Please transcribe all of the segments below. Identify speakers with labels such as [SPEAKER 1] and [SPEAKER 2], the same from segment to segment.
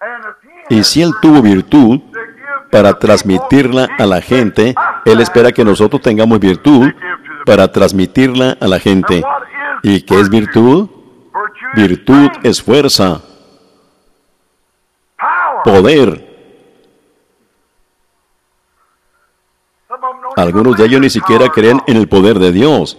[SPEAKER 1] Y si Él tuvo virtud para transmitirla a la gente, Él espera que nosotros tengamos virtud para transmitirla a la gente. ¿Y qué es virtud? Virtud es fuerza, poder. Algunos de ellos ni siquiera creen en el poder de Dios.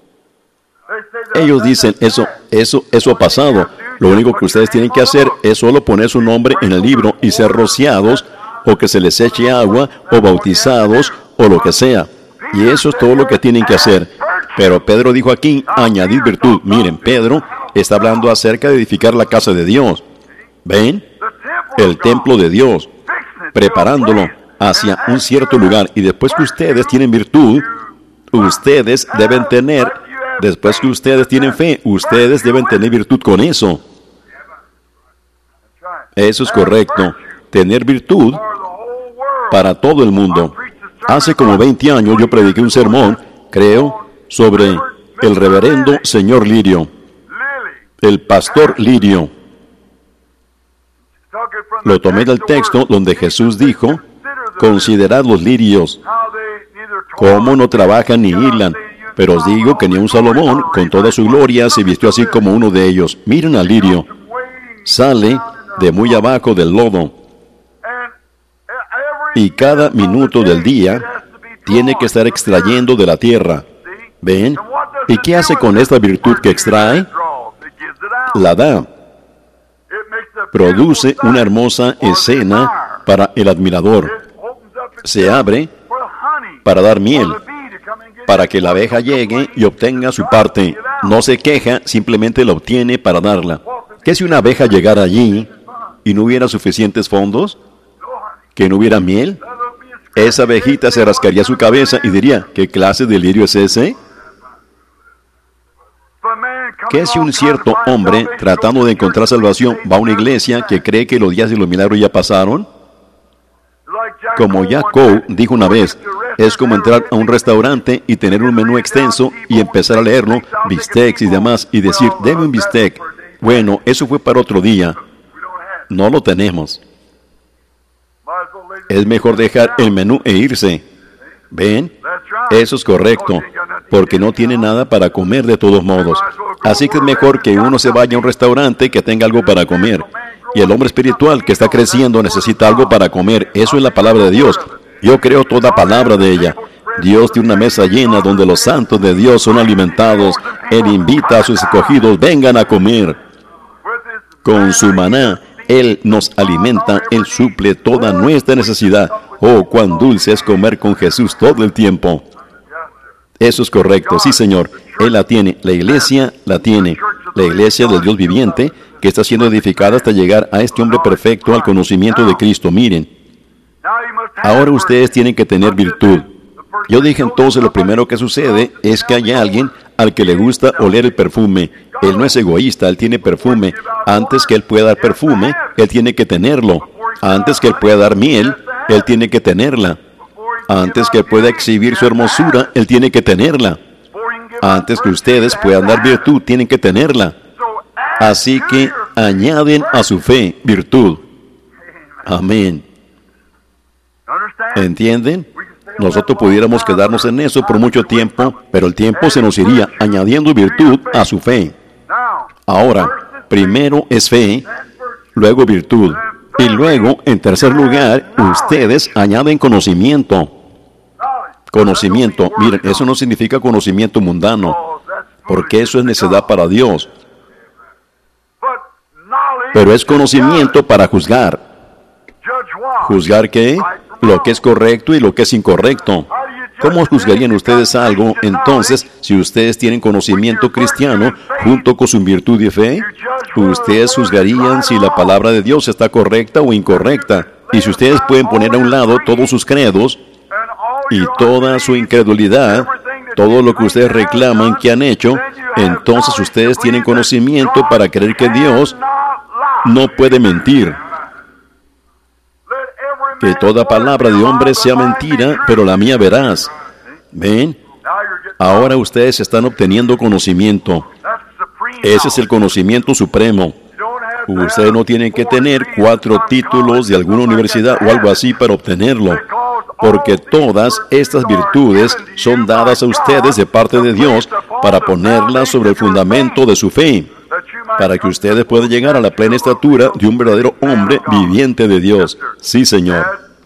[SPEAKER 1] Ellos dicen, eso ha pasado. Lo único que ustedes tienen que hacer es solo poner su nombre en el libro y ser rociados, o que se les eche agua, o bautizados, o lo que sea. Y eso es todo lo que tienen que hacer. Pero Pedro dijo aquí, añadir virtud. Miren, Pedro está hablando acerca de edificar la casa de Dios. ¿Ven? El templo de Dios, preparándolo hacia un cierto lugar. Y después que ustedes tienen virtud, ustedes deben tener, después que ustedes tienen fe, ustedes deben tener virtud con eso. Eso es correcto. Tener virtud para todo el mundo. Hace como 20 años yo prediqué un sermón, creo, sobre el reverendo señor Lirio, el pastor Lirio. Lo tomé del texto donde Jesús dijo, considerad los lirios, cómo no trabajan ni hilan, pero os digo que ni un Salomón, con toda su gloria, se vistió así como uno de ellos. Miren al lirio, sale de muy abajo del lodo, y cada minuto del día tiene que estar extrayendo de la tierra. ¿Ven? ¿Y qué hace con esta virtud que extrae? La da. Produce una hermosa escena para el admirador. Se abre para dar miel, para que la abeja llegue y obtenga su parte. No se queja, simplemente la obtiene para darla. ¿Qué si una abeja llegara allí y no hubiera suficientes fondos? ¿Que no hubiera miel? Esa abejita se rascaría su cabeza y diría, ¿qué clase de lirio es ese? ¿Qué si un cierto hombre, tratando de encontrar salvación, va a una iglesia que cree que los días de los milagros ya pasaron? Como Jack Coe dijo una vez, es como entrar a un restaurante y tener un menú extenso y empezar a leerlo, bistecs y demás, y decir, deme un bistec. Bueno, eso fue para otro día. No lo tenemos. Es mejor dejar el menú e irse. ¿Ven? Eso es correcto, porque no tiene nada para comer de todos modos. Así que es mejor que uno se vaya a un restaurante que tenga algo para comer. Y el hombre espiritual que está creciendo necesita algo para comer. Eso es la palabra de Dios. Yo creo toda palabra de ella. Dios tiene una mesa llena donde los santos de Dios son alimentados. Él invita a sus escogidos, vengan a comer. Con su maná, Él nos alimenta, Él suple toda nuestra necesidad. Oh, cuán dulce es comer con Jesús todo el tiempo. Eso es correcto, sí, Señor. Él la tiene, la iglesia la tiene. La iglesia del Dios viviente, que está siendo edificada hasta llegar a este hombre perfecto, al conocimiento de Cristo. Miren, ahora ustedes tienen que tener virtud. Yo dije entonces, lo primero que sucede es que hay alguien al que le gusta oler el perfume. Él no es egoísta, él tiene perfume. Antes que él pueda dar perfume, él tiene que tenerlo. Antes que él pueda dar miel, él tiene que tenerla. Antes que él pueda exhibir su hermosura, él tiene que tenerla. Antes que ustedes puedan dar virtud, tienen que tenerla. Así que añaden a su fe virtud. Amén. ¿Entienden? Nosotros pudiéramos quedarnos en eso por mucho tiempo, pero el tiempo se nos iría añadiendo virtud a su fe. Ahora, primero es fe, luego virtud, y luego, en tercer lugar, ustedes añaden conocimiento. Conocimiento, miren, eso no significa conocimiento mundano, porque eso es necedad para Dios. Pero es conocimiento para juzgar. ¿Juzgar qué? Lo que es correcto y lo que es incorrecto. ¿Cómo juzgarían ustedes algo, entonces, si ustedes tienen conocimiento cristiano junto con su virtud y fe? Ustedes juzgarían si la palabra de Dios está correcta o incorrecta. Y si ustedes pueden poner a un lado todos sus credos y toda su incredulidad, todo lo que ustedes reclaman que han hecho, entonces ustedes tienen conocimiento para creer que Dios no puede mentir. Que toda palabra de hombre sea mentira, pero la mía veraz. ¿Ven? Ahora ustedes están obteniendo conocimiento. Ese es el conocimiento supremo. Usted no tiene que tener 4 títulos de alguna universidad o algo así para obtenerlo, porque todas estas virtudes son dadas a ustedes de parte de Dios para ponerlas sobre el fundamento de su fe, para que ustedes puedan llegar a la plena estatura de un verdadero hombre viviente de Dios. Sí, Señor.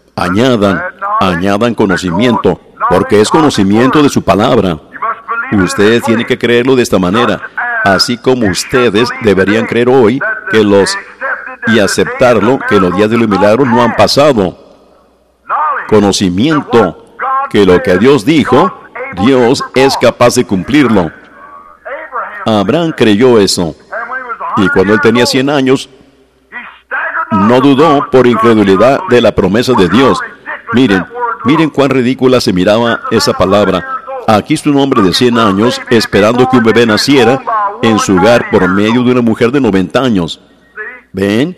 [SPEAKER 1] Añadan conocimiento, porque es conocimiento de su palabra. Ustedes tienen que creerlo de esta manera, así como ustedes deberían creer hoy y aceptarlo, que los días de los milagros no han pasado. Conocimiento, que lo que Dios dijo, Dios es capaz de cumplirlo. Abraham creyó eso, y cuando él tenía 100 años, no dudó por incredulidad de la promesa de Dios. Miren cuán ridícula se miraba esa palabra. Aquí está un hombre de 100 años esperando que un bebé naciera en su hogar por medio de una mujer de 90 años. ¿Ven?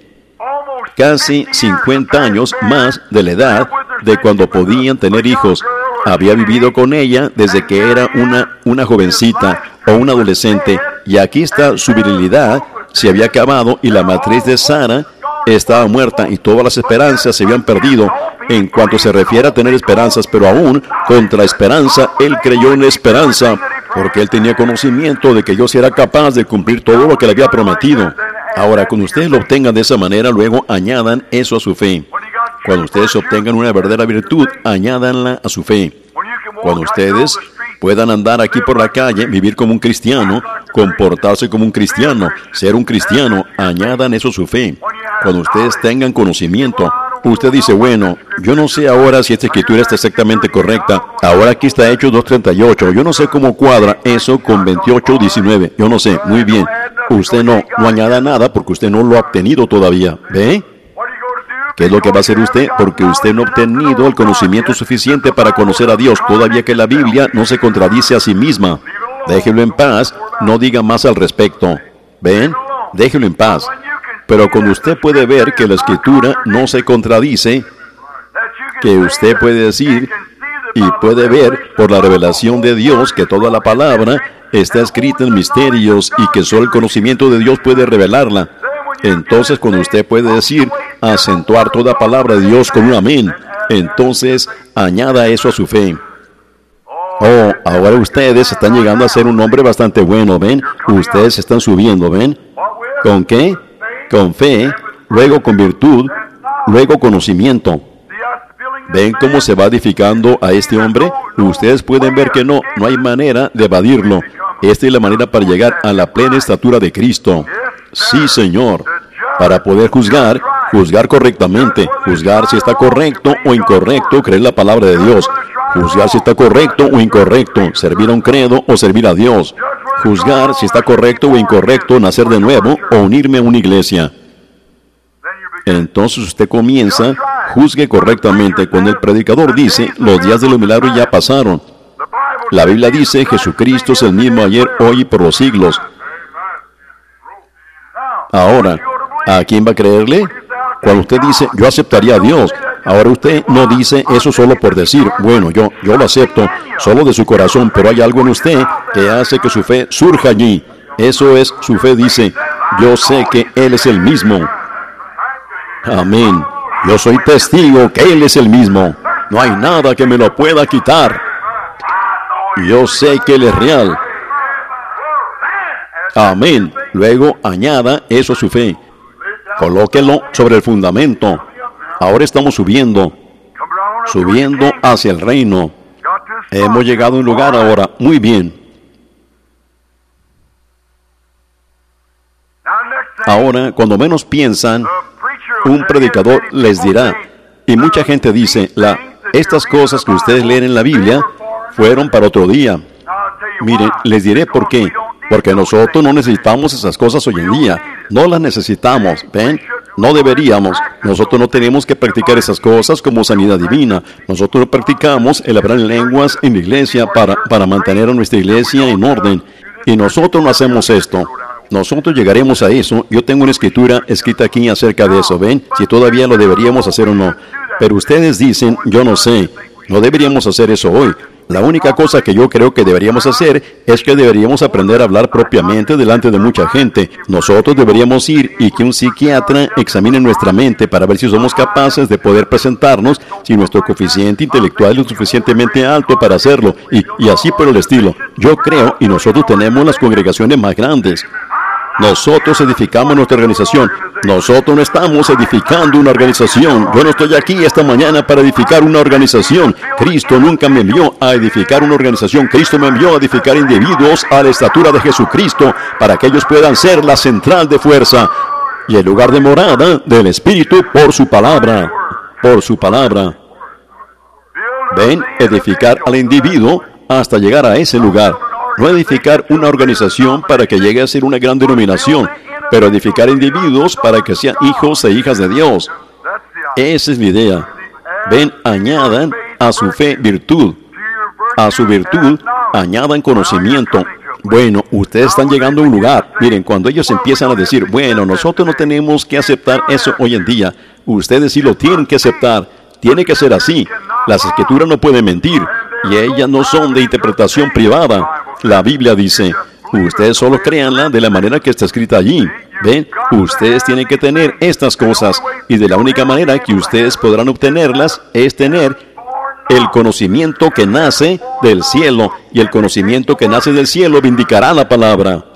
[SPEAKER 1] Casi 50 años más de la edad de cuando podían tener hijos. Había vivido con ella desde que era una jovencita o una adolescente, y aquí está su virilidad, se había acabado, y la matriz de Sara estaba muerta, y todas las esperanzas se habían perdido en cuanto se refiere a tener esperanzas, pero aún contra esperanza, él creyó en la esperanza, porque él tenía conocimiento de que Dios era capaz de cumplir todo lo que le había prometido. Ahora, cuando ustedes lo obtengan de esa manera, luego añadan eso a su fe. Cuando ustedes obtengan una verdadera virtud, añádanla a su fe. Cuando ustedes puedan andar aquí por la calle, vivir como un cristiano, comportarse como un cristiano, ser un cristiano, añadan eso a su fe. Cuando ustedes tengan conocimiento, usted dice, bueno, yo no sé ahora si esta escritura está exactamente correcta. Ahora aquí está Hechos 2:38. Yo no sé cómo cuadra eso con 28:19. Yo no sé. Muy bien. Usted no añada nada porque usted no lo ha obtenido todavía. ¿Ve? ¿Qué es lo que va a hacer usted? Porque usted no ha obtenido el conocimiento suficiente para conocer a Dios, todavía que la Biblia no se contradice a sí misma. Déjelo en paz, no diga más al respecto. ¿Ven? Déjelo en paz. Pero cuando usted puede ver que la Escritura no se contradice, que usted puede decir y puede ver por la revelación de Dios que toda la palabra está escrita en misterios y que solo el conocimiento de Dios puede revelarla. Entonces, cuando usted puede decir, acentuar toda palabra de Dios con un amén, entonces añada eso a su fe. Oh, ahora ustedes están llegando a ser un hombre bastante bueno, ¿ven? Ustedes están subiendo, ¿ven? ¿Con qué? Con fe, luego con virtud, luego conocimiento. ¿Ven cómo se va edificando a este hombre? Ustedes pueden ver que no hay manera de evadirlo. Esta es la manera para llegar a la plena estatura de Cristo. Sí, Señor. Para poder juzgar correctamente, juzgar si está correcto o incorrecto, creer la palabra de Dios. Juzgar si está correcto o incorrecto, servir a un credo o servir a Dios. Juzgar si está correcto o incorrecto, nacer de nuevo o unirme a una iglesia. Entonces usted comienza, juzgue correctamente. Cuando el predicador dice, los días de los milagros ya pasaron. La Biblia dice, Jesucristo es el mismo ayer, hoy y por los siglos. Ahora, ¿a quién va a creerle? Cuando usted dice, yo aceptaría a Dios. Ahora usted no dice eso solo por decir, bueno, yo lo acepto, solo de su corazón, pero hay algo en usted que hace que su fe surja allí. Eso es, su fe dice, yo sé que Él es el mismo. Amén. Yo soy testigo que Él es el mismo. No hay nada que me lo pueda quitar. Yo sé que Él es real. Amén. Luego añada eso a su fe. Colóquelo sobre el fundamento. Ahora estamos subiendo hacia el reino. Hemos llegado a un lugar ahora. Muy bien. Ahora, cuando menos piensan, un predicador les dirá, y mucha gente dice, estas cosas que ustedes leen en la Biblia fueron para otro día. Miren, les diré por qué. Porque nosotros no necesitamos esas cosas hoy en día. No las necesitamos, ¿ven? No deberíamos. Nosotros no tenemos que practicar esas cosas como sanidad divina. Nosotros no practicamos el hablar en lenguas en la iglesia para mantener a nuestra iglesia en orden. Y nosotros no hacemos esto. Nosotros llegaremos a eso. Yo tengo una escritura escrita aquí acerca de eso, ¿ven? Si todavía lo deberíamos hacer o no. Pero ustedes dicen, yo no sé. No deberíamos hacer eso hoy. La única cosa que yo creo que deberíamos hacer es que deberíamos aprender a hablar propiamente delante de mucha gente. Nosotros deberíamos ir y que un psiquiatra examine nuestra mente para ver si somos capaces de poder presentarnos, si nuestro coeficiente intelectual es lo suficientemente alto para hacerlo, y así por el estilo. Yo creo, y nosotros tenemos las congregaciones más grandes. Nosotros edificamos nuestra organización. Nosotros no estamos edificando una organización. Yo no estoy aquí esta mañana para edificar una organización. Cristo nunca me envió a edificar una organización. Cristo me envió a edificar individuos a la estatura de Jesucristo para que ellos puedan ser la central de fuerza y el lugar de morada del Espíritu por su palabra. Por su palabra. Ven, edificar al individuo hasta llegar a ese lugar. No edificar una organización para que llegue a ser una gran denominación, pero edificar individuos para que sean hijos e hijas de Dios. Esa es la idea. Ven, añadan a su fe virtud. A su virtud, añadan conocimiento. Bueno, ustedes están llegando a un lugar. Miren, cuando ellos empiezan a decir, bueno, nosotros no tenemos que aceptar eso hoy en día. Ustedes sí lo tienen que aceptar. Tiene que ser así. Las escrituras no pueden mentir. Y ellas no son de interpretación privada. La Biblia dice, ustedes solo créanla de la manera que está escrita allí. ¿Ven? Ustedes tienen que tener estas cosas. Y de la única manera que ustedes podrán obtenerlas es tener el conocimiento que nace del cielo. Y el conocimiento que nace del cielo vindicará la palabra.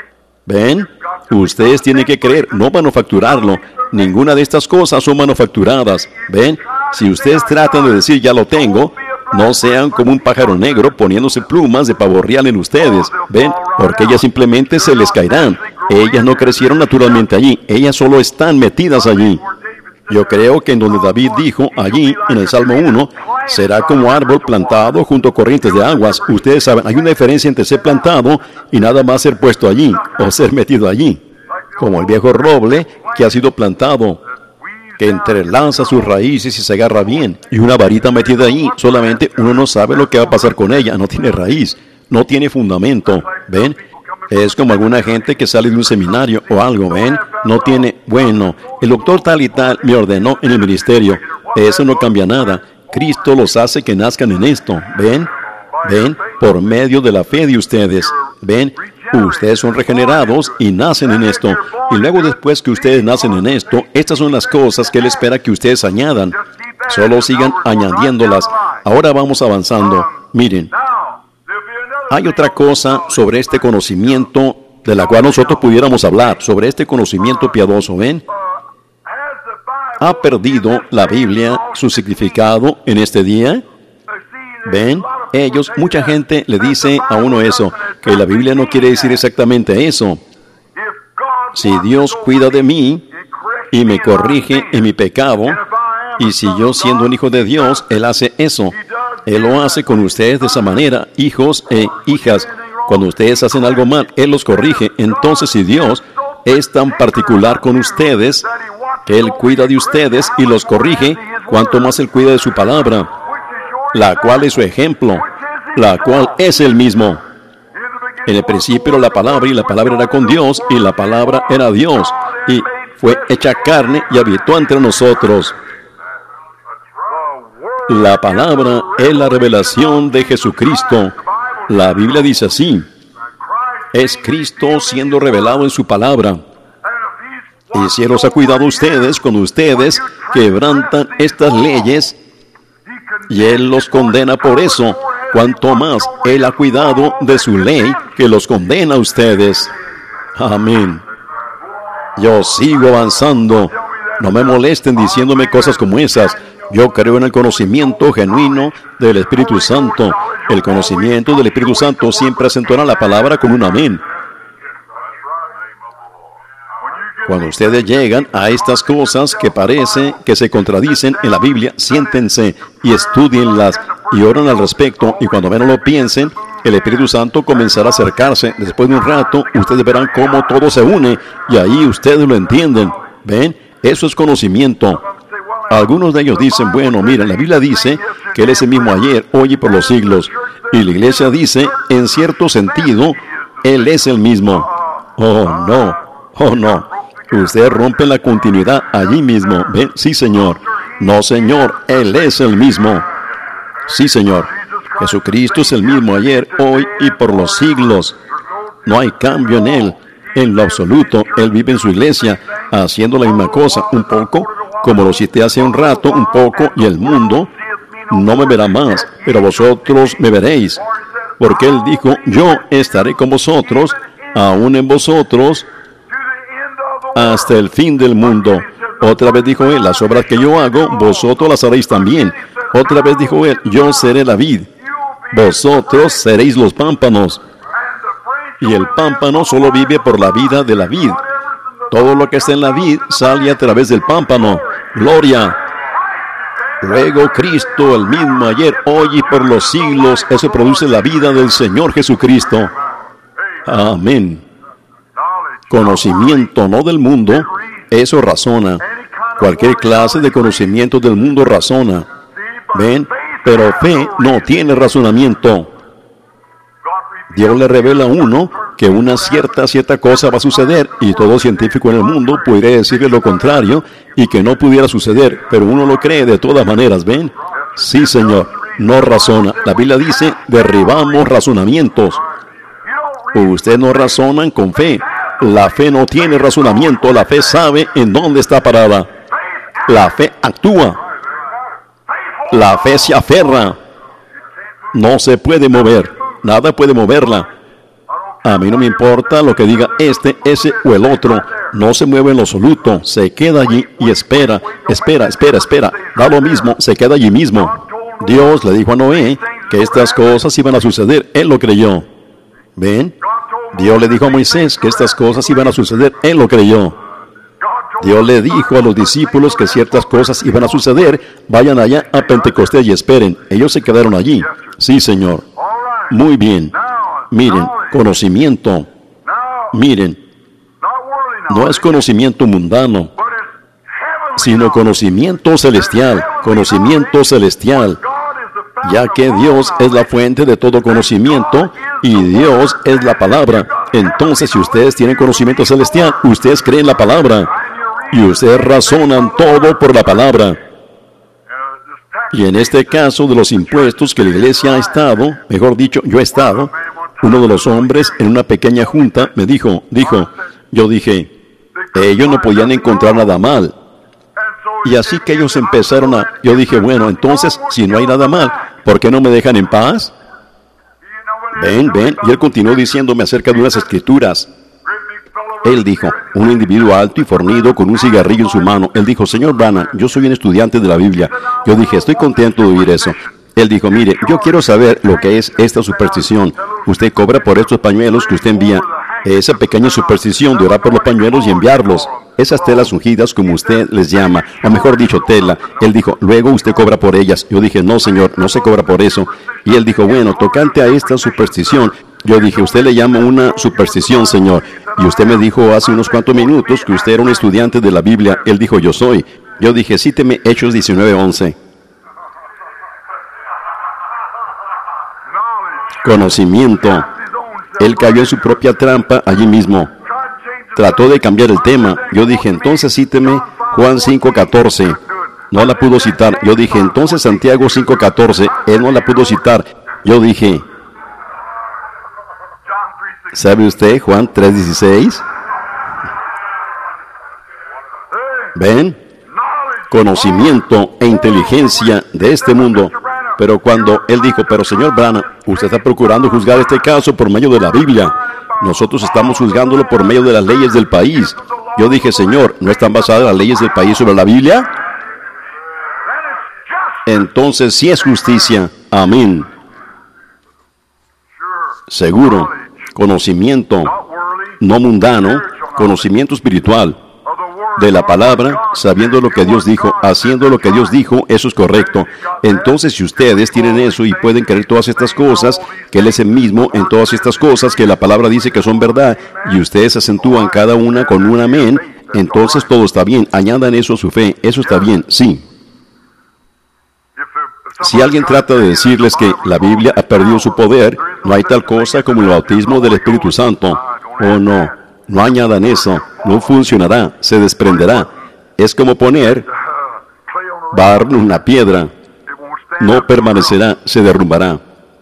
[SPEAKER 1] ¿Ven? Ustedes tienen que creer, no manufacturarlo. Ninguna de estas cosas son manufacturadas. ¿Ven? Si ustedes tratan de decir, ya lo tengo, no sean como un pájaro negro poniéndose plumas de pavo real en ustedes. ¿Ven? Porque ellas simplemente se les caerán. Ellas no crecieron naturalmente allí. Ellas solo están metidas allí. Yo creo que en donde David dijo, allí, en el Salmo 1, será como árbol plantado junto a corrientes de aguas. Ustedes saben, hay una diferencia entre ser plantado y nada más ser puesto allí, o ser metido allí. Como el viejo roble que ha sido plantado, que entrelaza sus raíces y se agarra bien. Y una varita metida ahí, solamente uno no sabe lo que va a pasar con ella. No tiene raíz, no tiene fundamento. ¿Ven? Es como alguna gente que sale de un seminario o algo, ¿ven? No tiene, bueno, el doctor tal y tal me ordenó en el ministerio. Eso no cambia nada. Cristo los hace que nazcan en esto, ¿ven? ¿Ven? Por medio de la fe de ustedes. ¿Ven? Ustedes son regenerados y nacen en esto. Y luego después que ustedes nacen en esto, estas son las cosas que Él espera que ustedes añadan. Solo sigan añadiéndolas. Ahora vamos avanzando. Miren, hay otra cosa sobre este conocimiento de la cual nosotros pudiéramos hablar, sobre este conocimiento piadoso, ¿ven? ¿Ha perdido la Biblia su significado en este día? ¿Ven? Mucha gente le dice a uno eso, que la Biblia no quiere decir exactamente eso. Si Dios cuida de mí y me corrige en mi pecado, y si yo siendo un hijo de Dios, Él hace eso. Él lo hace con ustedes de esa manera, hijos e hijas. Cuando ustedes hacen algo mal, Él los corrige. Entonces, si Dios es tan particular con ustedes, que Él cuida de ustedes y los corrige, ¿cuánto más Él cuida de su palabra? La cual es su ejemplo, la cual es el mismo. En el principio era la palabra, y la palabra era con Dios, y la palabra era Dios, y fue hecha carne y habitó entre nosotros. La palabra es la revelación de Jesucristo. La Biblia dice así: es Cristo siendo revelado en su palabra. Y si Él los ha cuidado a ustedes, cuando ustedes quebrantan estas leyes, y Él los condena por eso, cuanto más Él ha cuidado de su ley que los condena a ustedes. Amén. Yo sigo avanzando. No me molesten diciéndome cosas como esas. Yo creo en el conocimiento genuino del Espíritu Santo. El conocimiento del Espíritu Santo siempre acentuará la palabra con un amén. Cuando ustedes llegan a estas cosas que parece que se contradicen en la Biblia, siéntense y estudienlas y oren al respecto, y cuando menos lo piensen, el Espíritu Santo comenzará a acercarse. Después de un rato, ustedes verán cómo todo se une, y ahí ustedes lo entienden. ¿Ven? Eso es conocimiento. Algunos de ellos dicen, bueno, mira, la Biblia dice que Él es el mismo ayer, hoy y por los siglos. Y la iglesia dice, en cierto sentido, Él es el mismo. Oh, no. Oh, no. Ustedes rompen la continuidad allí mismo. ¿Ven? Sí, Señor. No, Señor, Él es el mismo. Sí, Señor. Jesucristo es el mismo ayer, hoy y por los siglos. No hay cambio en Él, en lo absoluto. Él vive en su iglesia, haciendo la misma cosa, un poco, como lo cité hace un rato, un poco, y el mundo no me verá más, pero vosotros me veréis. Porque Él dijo, yo estaré con vosotros, aún en vosotros, hasta el fin del mundo. Otra vez dijo Él, las obras que yo hago, vosotros las haréis también. Otra vez dijo Él, yo seré la vid, vosotros seréis los pámpanos. Y el pámpano solo vive por la vida de la vid. Todo lo que está en la vid sale a través del pámpano. Gloria. Luego Cristo, el mismo ayer, hoy y por los siglos, eso produce la vida del Señor Jesucristo. Amén. Conocimiento no del mundo, eso razona. Cualquier clase de conocimiento del mundo razona. ¿Ven? Pero fe no tiene razonamiento. Dios le revela a uno que una cierta cosa va a suceder, y todo científico en el mundo podría decirle lo contrario y que no pudiera suceder, pero uno lo cree de todas maneras. ¿Ven? Sí, Señor, no razona. La Biblia dice, derribamos razonamientos. Ustedes no razonan con fe. La fe no tiene razonamiento. La fe sabe en dónde está parada. La fe actúa. La fe se aferra. No se puede mover. Nada puede moverla. A mí no me importa lo que diga este, ese o el otro. No se mueve en lo absoluto. Se queda allí y espera. Espera. Da lo mismo. Se queda allí mismo. Dios le dijo a Noé que estas cosas iban a suceder. Él lo creyó. ¿Ven? Dios le dijo a Moisés que estas cosas iban a suceder. Él lo creyó. Dios le dijo a los discípulos que ciertas cosas iban a suceder. Vayan allá a Pentecostés y esperen. Ellos se quedaron allí. Sí, Señor. Muy bien. Miren, conocimiento. Miren, no es conocimiento mundano, sino conocimiento celestial. Conocimiento celestial. Ya que Dios es la fuente de todo conocimiento y Dios es la palabra. Entonces, si ustedes tienen conocimiento celestial, ustedes creen la palabra y ustedes razonan todo por la palabra. Y en este caso de los impuestos que la iglesia ha estado, mejor dicho, yo he estado, uno de los hombres en una pequeña junta me dijo, yo dije, ellos no podían encontrar nada mal. Y así que ellos empezaron yo dije, bueno, entonces, si no hay nada mal, ¿por qué no me dejan en paz? Ven, y él continuó diciéndome acerca de unas escrituras. Él dijo, un individuo alto y fornido con un cigarrillo en su mano. Él dijo, señor Branham, yo soy un estudiante de la Biblia. Yo dije, estoy contento de oír eso. Él dijo, mire, yo quiero saber lo que es esta superstición. Usted cobra por estos pañuelos que usted envía. Esa pequeña superstición de orar por los pañuelos y enviarlos. Esas telas ungidas, como usted les llama, o mejor dicho, tela. Él dijo, luego usted cobra por ellas. Yo dije, no, señor, no se cobra por eso. Y él dijo, bueno, tocante a esta superstición. Yo dije, usted le llama una superstición, señor. Y usted me dijo hace unos cuantos minutos que usted era un estudiante de la Biblia. Él dijo, yo soy. Yo dije, cíteme Hechos 19:11. Conocimiento. Él cayó en su propia trampa allí mismo. Trató de cambiar el tema. Yo dije, entonces cíteme Juan 5:14. No la pudo citar. Yo dije, entonces Santiago 5:14. Él no la pudo citar. Yo dije, ¿sabe usted Juan 3:16? ¿Ven? Conocimiento e inteligencia de este mundo. Pero cuando él dijo, pero señor Branham, usted está procurando juzgar este caso por medio de la Biblia. Nosotros estamos juzgándolo por medio de las leyes del país. Yo dije, señor, ¿no están basadas las leyes del país sobre la Biblia? Entonces sí es justicia. Amén. Seguro. Conocimiento, no mundano, conocimiento espiritual de la palabra, sabiendo lo que Dios dijo, haciendo lo que Dios dijo, eso es correcto. Entonces, si ustedes tienen eso y pueden creer todas estas cosas, que Él es el mismo en todas estas cosas, que la palabra dice que son verdad, y ustedes acentúan cada una con un amén, entonces todo está bien. Añadan eso a su fe, eso está bien, sí. Si alguien trata de decirles que la Biblia ha perdido su poder, no hay tal cosa como el bautismo del Espíritu Santo. Oh, no añadan eso, no funcionará, se desprenderá. Es como poner barro en una piedra, no permanecerá, se derrumbará.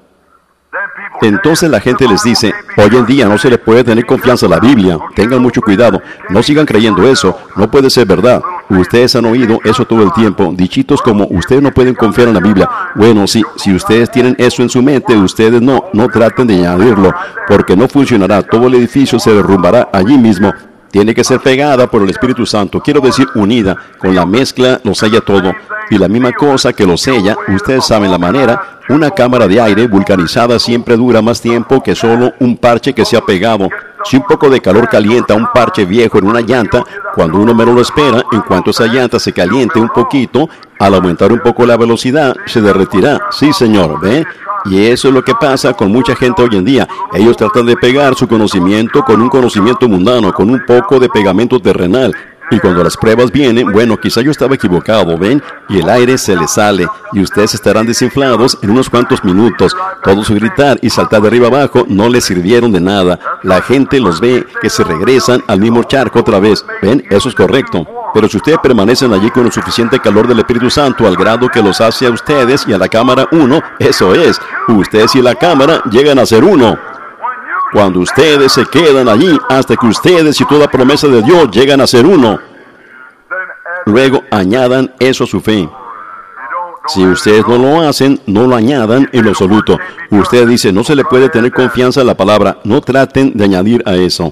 [SPEAKER 1] Entonces la gente les dice, hoy en día no se le puede tener confianza a la Biblia. Tengan mucho cuidado. No sigan creyendo eso. No puede ser verdad. Ustedes han oído eso todo el tiempo. Dichitos como, ustedes no pueden confiar en la Biblia. Bueno, sí, si ustedes tienen eso en su mente, ustedes no traten de añadirlo, porque no funcionará. Todo el edificio se derrumbará allí mismo. Tiene que ser pegada por el Espíritu Santo. Quiero decir, unida. Con la mezcla lo sella todo. Y la misma cosa que lo sella, ustedes saben la manera. Una cámara de aire vulcanizada siempre dura más tiempo que solo un parche que se ha pegado. Si un poco de calor calienta un parche viejo en una llanta, cuando uno menos lo espera, en cuanto esa llanta se caliente un poquito, al aumentar un poco la velocidad, se derretirá. Sí, señor, ¿ve? Y eso es lo que pasa con mucha gente hoy en día. Ellos tratan de pegar su conocimiento con un conocimiento mundano, con un poco de pegamento terrenal. Y cuando las pruebas vienen, bueno, quizá yo estaba equivocado, ¿ven? Y el aire se les sale, y ustedes estarán desinflados en unos cuantos minutos. Todos gritar y saltar de arriba abajo no les sirvieron de nada. La gente los ve que se regresan al mismo charco otra vez. ¿Ven? Eso es correcto. Pero si ustedes permanecen allí con el suficiente calor del Espíritu Santo al grado que los hace a ustedes y a la cámara uno, eso es, ustedes y la cámara llegan a ser uno. Cuando ustedes se quedan allí hasta que ustedes y toda promesa de Dios llegan a ser uno, luego añadan eso a su fe. Si ustedes no lo hacen, no lo añadan en lo absoluto. Usted dice, no se le puede tener confianza en la palabra. No traten de añadir a eso.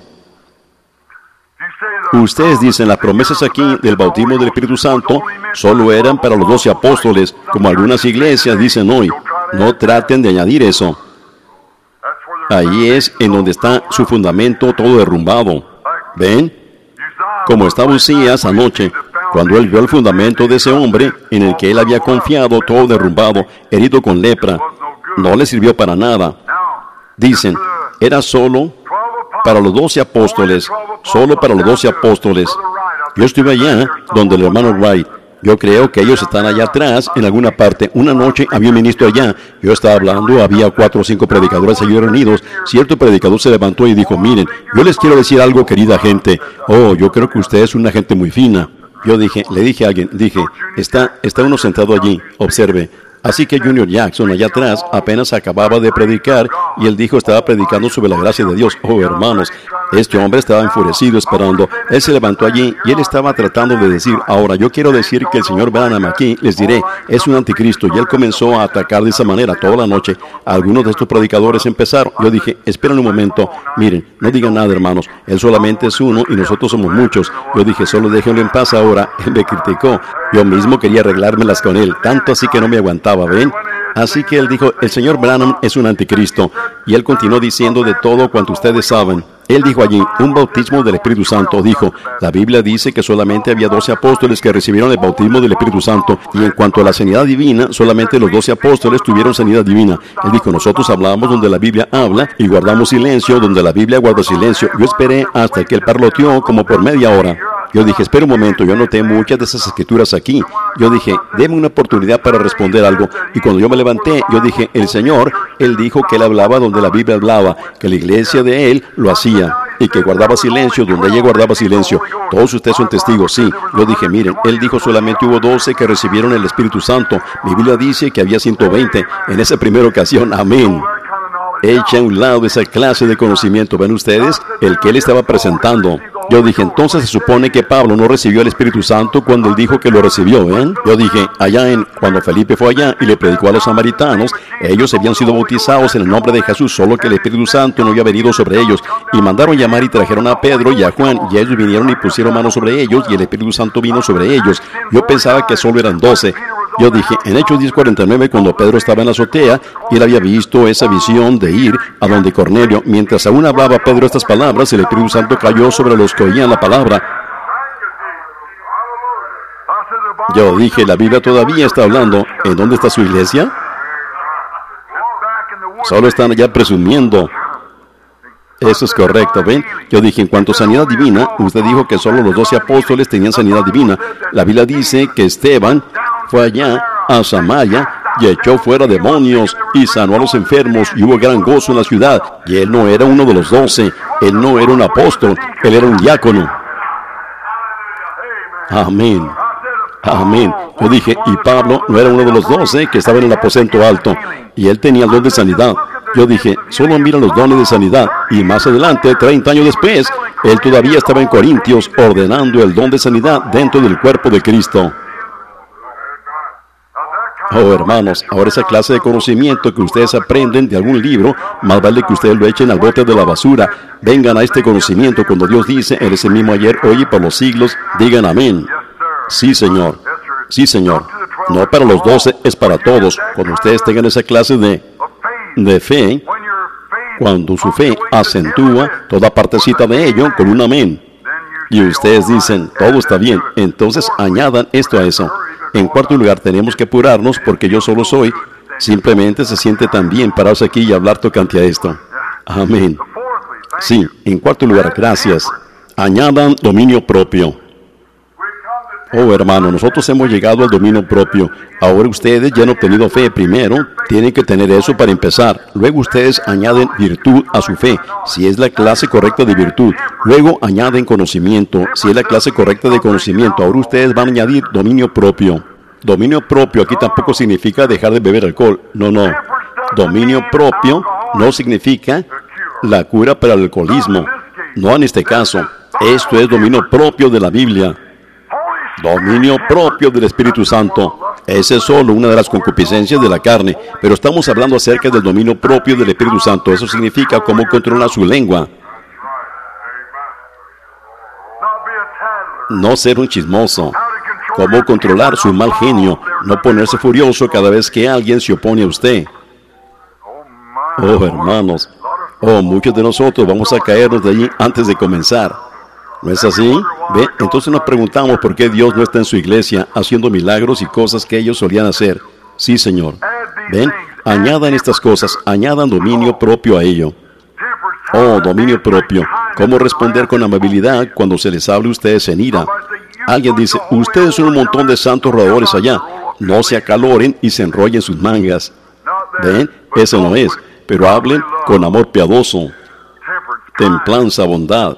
[SPEAKER 1] Ustedes dicen, las promesas aquí del bautismo del Espíritu Santo solo eran para los 12 apóstoles, como algunas iglesias dicen hoy. No traten de añadir eso. Ahí es en donde está su fundamento todo derrumbado. ¿Ven? Como estaba Usías anoche, cuando él vio el fundamento de ese hombre en el que él había confiado, todo derrumbado, herido con lepra. No le sirvió para nada. Dicen, era solo para los 12 apóstoles, solo para los 12 apóstoles. Yo estuve allá donde el hermano Wright. Yo creo que ellos están allá atrás, en alguna parte. Una noche había un ministro allá. Yo estaba hablando, había 4 o 5 predicadores allí reunidos. Cierto predicador se levantó y dijo, miren, yo les quiero decir algo, querida gente. Oh, yo creo que usted es una gente muy fina. Yo le dije a alguien, está uno sentado allí, observe. Así que Junior Jackson, allá atrás, apenas acababa de predicar y él dijo, estaba predicando sobre la gracia de Dios. Oh, hermanos, este hombre estaba enfurecido esperando. Él se levantó allí y él estaba tratando de decir, ahora yo quiero decir que el señor Branham aquí, les diré, es un anticristo. Y él comenzó a atacar de esa manera toda la noche. Algunos de estos predicadores empezaron. Yo dije, esperen un momento, miren, no digan nada, hermanos. Él solamente es uno y nosotros somos muchos. Yo dije, solo déjenlo en paz ahora. Él me criticó. Yo mismo quería arreglármelas con él, tanto así que no me aguantaba, ¿ven? Así que él dijo, el señor Branham es un anticristo. Y él continuó diciendo de todo cuanto ustedes saben. Él dijo allí, un bautismo del Espíritu Santo. Dijo, la Biblia dice que solamente había 12 apóstoles que recibieron el bautismo del Espíritu Santo. Y en cuanto a la sanidad divina, solamente los 12 apóstoles tuvieron sanidad divina. Él dijo, nosotros hablamos donde la Biblia habla y guardamos silencio donde la Biblia guarda silencio. Yo esperé hasta que él parloteó como por media hora. Yo dije, espera un momento, yo anoté muchas de esas escrituras aquí. Yo dije, déme una oportunidad para responder algo. Y cuando yo me levanté, yo dije, el Señor, Él dijo que Él hablaba donde la Biblia hablaba, que la iglesia de Él lo hacía, y que guardaba silencio donde ella guardaba silencio. Todos ustedes son testigos, sí. Yo dije, miren, Él dijo solamente hubo 12 que recibieron el Espíritu Santo. Mi Biblia dice que había 120 en esa primera ocasión. Amén. Echa a un lado esa clase de conocimiento. ¿Ven ustedes? El que él estaba presentando. Yo dije, entonces se supone que Pablo no recibió el Espíritu Santo cuando él dijo que lo recibió, ¿ven? Yo dije, cuando Felipe fue allá y le predicó a los samaritanos, ellos habían sido bautizados en el nombre de Jesús, solo que el Espíritu Santo no había venido sobre ellos. Y mandaron llamar y trajeron a Pedro y a Juan, y ellos vinieron y pusieron manos sobre ellos, y el Espíritu Santo vino sobre ellos. Yo pensaba que solo eran 12. Yo dije, en Hechos 10:49, cuando Pedro estaba en la azotea, y él había visto esa visión de ir a donde Cornelio. Mientras aún hablaba Pedro estas palabras, el Espíritu Santo cayó sobre los que oían la palabra. Yo dije, la Biblia todavía está hablando. ¿En dónde está su iglesia? Solo están allá presumiendo. Eso es correcto, ¿ven? Yo dije, en cuanto a sanidad divina, usted dijo que solo los 12 apóstoles tenían sanidad divina. La Biblia dice que Esteban fue allá a Samaria y echó fuera demonios y sanó a los enfermos y hubo gran gozo en la ciudad. Y él no era uno de los 12, él no era un apóstol, él era un diácono. Amén. Amén. Yo dije, y Pablo no era uno de los 12 que estaba en el aposento alto, y él tenía el don de sanidad. Yo dije, solo mira los dones de sanidad. Y más adelante, 30 años después, él todavía estaba en Corintios ordenando el don de sanidad dentro del cuerpo de Cristo. Oh, hermanos, ahora esa clase de conocimiento que ustedes aprenden de algún libro, más vale que ustedes lo echen al bote de la basura. Vengan a este conocimiento cuando Dios dice, Él es el mismo ayer, hoy y por los siglos. Digan amén. Sí, Señor. Sí, Señor. No para los 12, es para todos. Cuando ustedes tengan esa clase de fe, cuando su fe acentúa toda partecita de ello con un amén. Y ustedes dicen, todo está bien. Entonces añadan esto a eso. En cuarto lugar, tenemos que apurarnos porque yo solo soy. Simplemente se siente tan bien pararse aquí y hablar tocante a esto. Amén. Sí, en cuarto lugar, gracias. Añadan dominio propio. Oh, hermano, nosotros hemos llegado al dominio propio. Ahora ustedes ya han obtenido fe primero. Tienen que tener eso para empezar. Luego ustedes añaden virtud a su fe, si es la clase correcta de virtud. Luego añaden conocimiento, si es la clase correcta de conocimiento. Ahora ustedes van a añadir dominio propio. Dominio propio aquí tampoco significa dejar de beber alcohol. No, no. Dominio propio no significa la cura para el alcoholismo. No en este caso. Esto es dominio propio de la Biblia. Dominio propio del Espíritu Santo. Esa es solo una de las concupiscencias de la carne, pero estamos hablando acerca del dominio propio del Espíritu Santo. Eso significa cómo controlar su lengua. No ser un chismoso. Cómo controlar su mal genio. No ponerse furioso cada vez que alguien se opone a usted. Oh, hermanos. Oh, muchos de nosotros vamos a caernos de allí antes de comenzar. ¿No es así? ¿Ve? Entonces nos preguntamos por qué Dios no está en su iglesia haciendo milagros y cosas que ellos solían hacer. Sí, Señor. ¿Ven? Añadan estas cosas, añadan dominio propio a ello. Oh, dominio propio. ¿Cómo responder con amabilidad cuando se les hable a ustedes en ira? Alguien dice, ustedes son un montón de santos roedores allá. No se acaloren y se enrollen sus mangas. ¿Ven? Eso no es. Pero hablen con amor piadoso, templanza, bondad.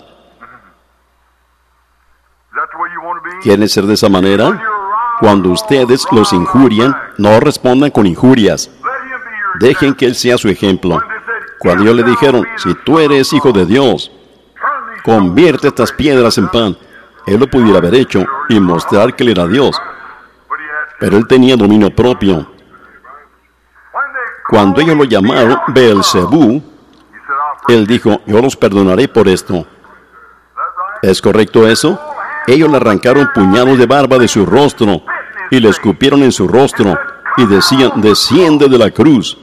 [SPEAKER 1] ¿Quieren ser de esa manera? Cuando ustedes los injurian, no respondan con injurias. Dejen que Él sea su ejemplo. Cuando ellos le dijeron, si tú eres hijo de Dios, convierte estas piedras en pan. Él lo pudiera haber hecho y mostrar que Él era Dios. Pero Él tenía dominio propio. Cuando ellos lo llamaron Beelzebú, Él dijo, yo los perdonaré por esto. ¿Es correcto eso? Ellos le arrancaron puñados de barba de su rostro y le escupieron en su rostro y decían, desciende de la cruz.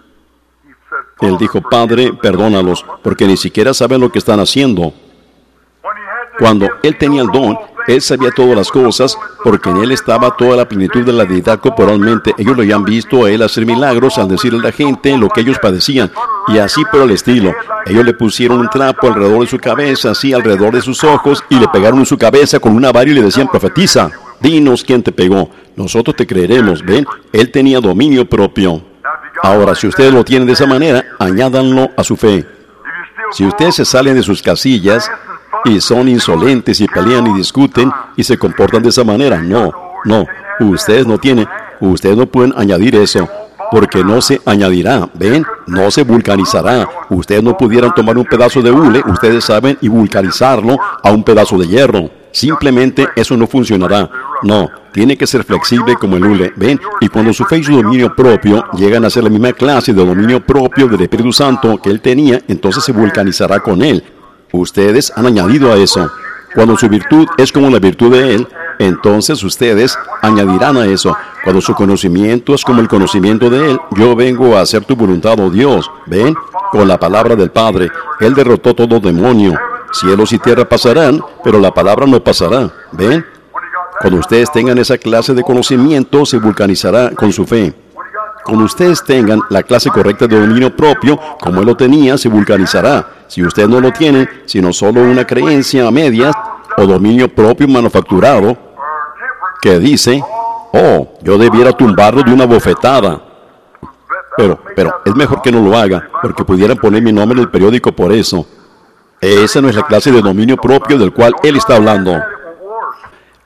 [SPEAKER 1] Él dijo, Padre, perdónalos, porque ni siquiera saben lo que están haciendo. Cuando Él tenía el don, Él sabía todas las cosas, porque en Él estaba toda la plenitud de la deidad corporalmente. Ellos lo habían visto a Él hacer milagros al decirle a la gente lo que ellos padecían, y así por el estilo. Ellos le pusieron un trapo alrededor de su cabeza, así alrededor de sus ojos, y le pegaron en su cabeza con una vara y le decían, profetiza, dinos quién te pegó. Nosotros te creeremos, ¿ven? Él tenía dominio propio. Ahora, si ustedes lo tienen de esa manera, añádanlo a su fe. Si ustedes se salen de sus casillas y son insolentes y pelean y discuten y se comportan de esa manera, no, ustedes no pueden añadir eso, porque no se añadirá, ¿ven? No se vulcanizará. Ustedes no pudieran tomar un pedazo de hule, ustedes saben, y vulcanizarlo a un pedazo de hierro. Simplemente eso no funcionará. No, tiene que ser flexible como el hule, ¿ven? Y cuando su fe y su dominio propio llegan a ser la misma clase de dominio propio del Espíritu Santo que Él tenía, entonces se vulcanizará con Él. Ustedes han añadido a eso. Cuando su virtud es como la virtud de Él, entonces ustedes añadirán a eso. Cuando su conocimiento es como el conocimiento de Él, yo vengo a hacer tu voluntad, oh Dios. ¿Ven? Con la palabra del Padre, Él derrotó todo demonio. Cielos y tierra pasarán, pero la palabra no pasará. ¿Ven? Cuando ustedes tengan esa clase de conocimiento, se vulcanizará con su fe. Cuando ustedes tengan la clase correcta de dominio propio, como Él lo tenía, se vulcanizará. Si ustedes no lo tienen, sino solo una creencia a medias o dominio propio manufacturado, que dice, oh, yo debiera tumbarlo de una bofetada. Pero es mejor que no lo haga, porque pudieran poner mi nombre en el periódico por eso. Esa no es la clase de dominio propio del cual Él está hablando.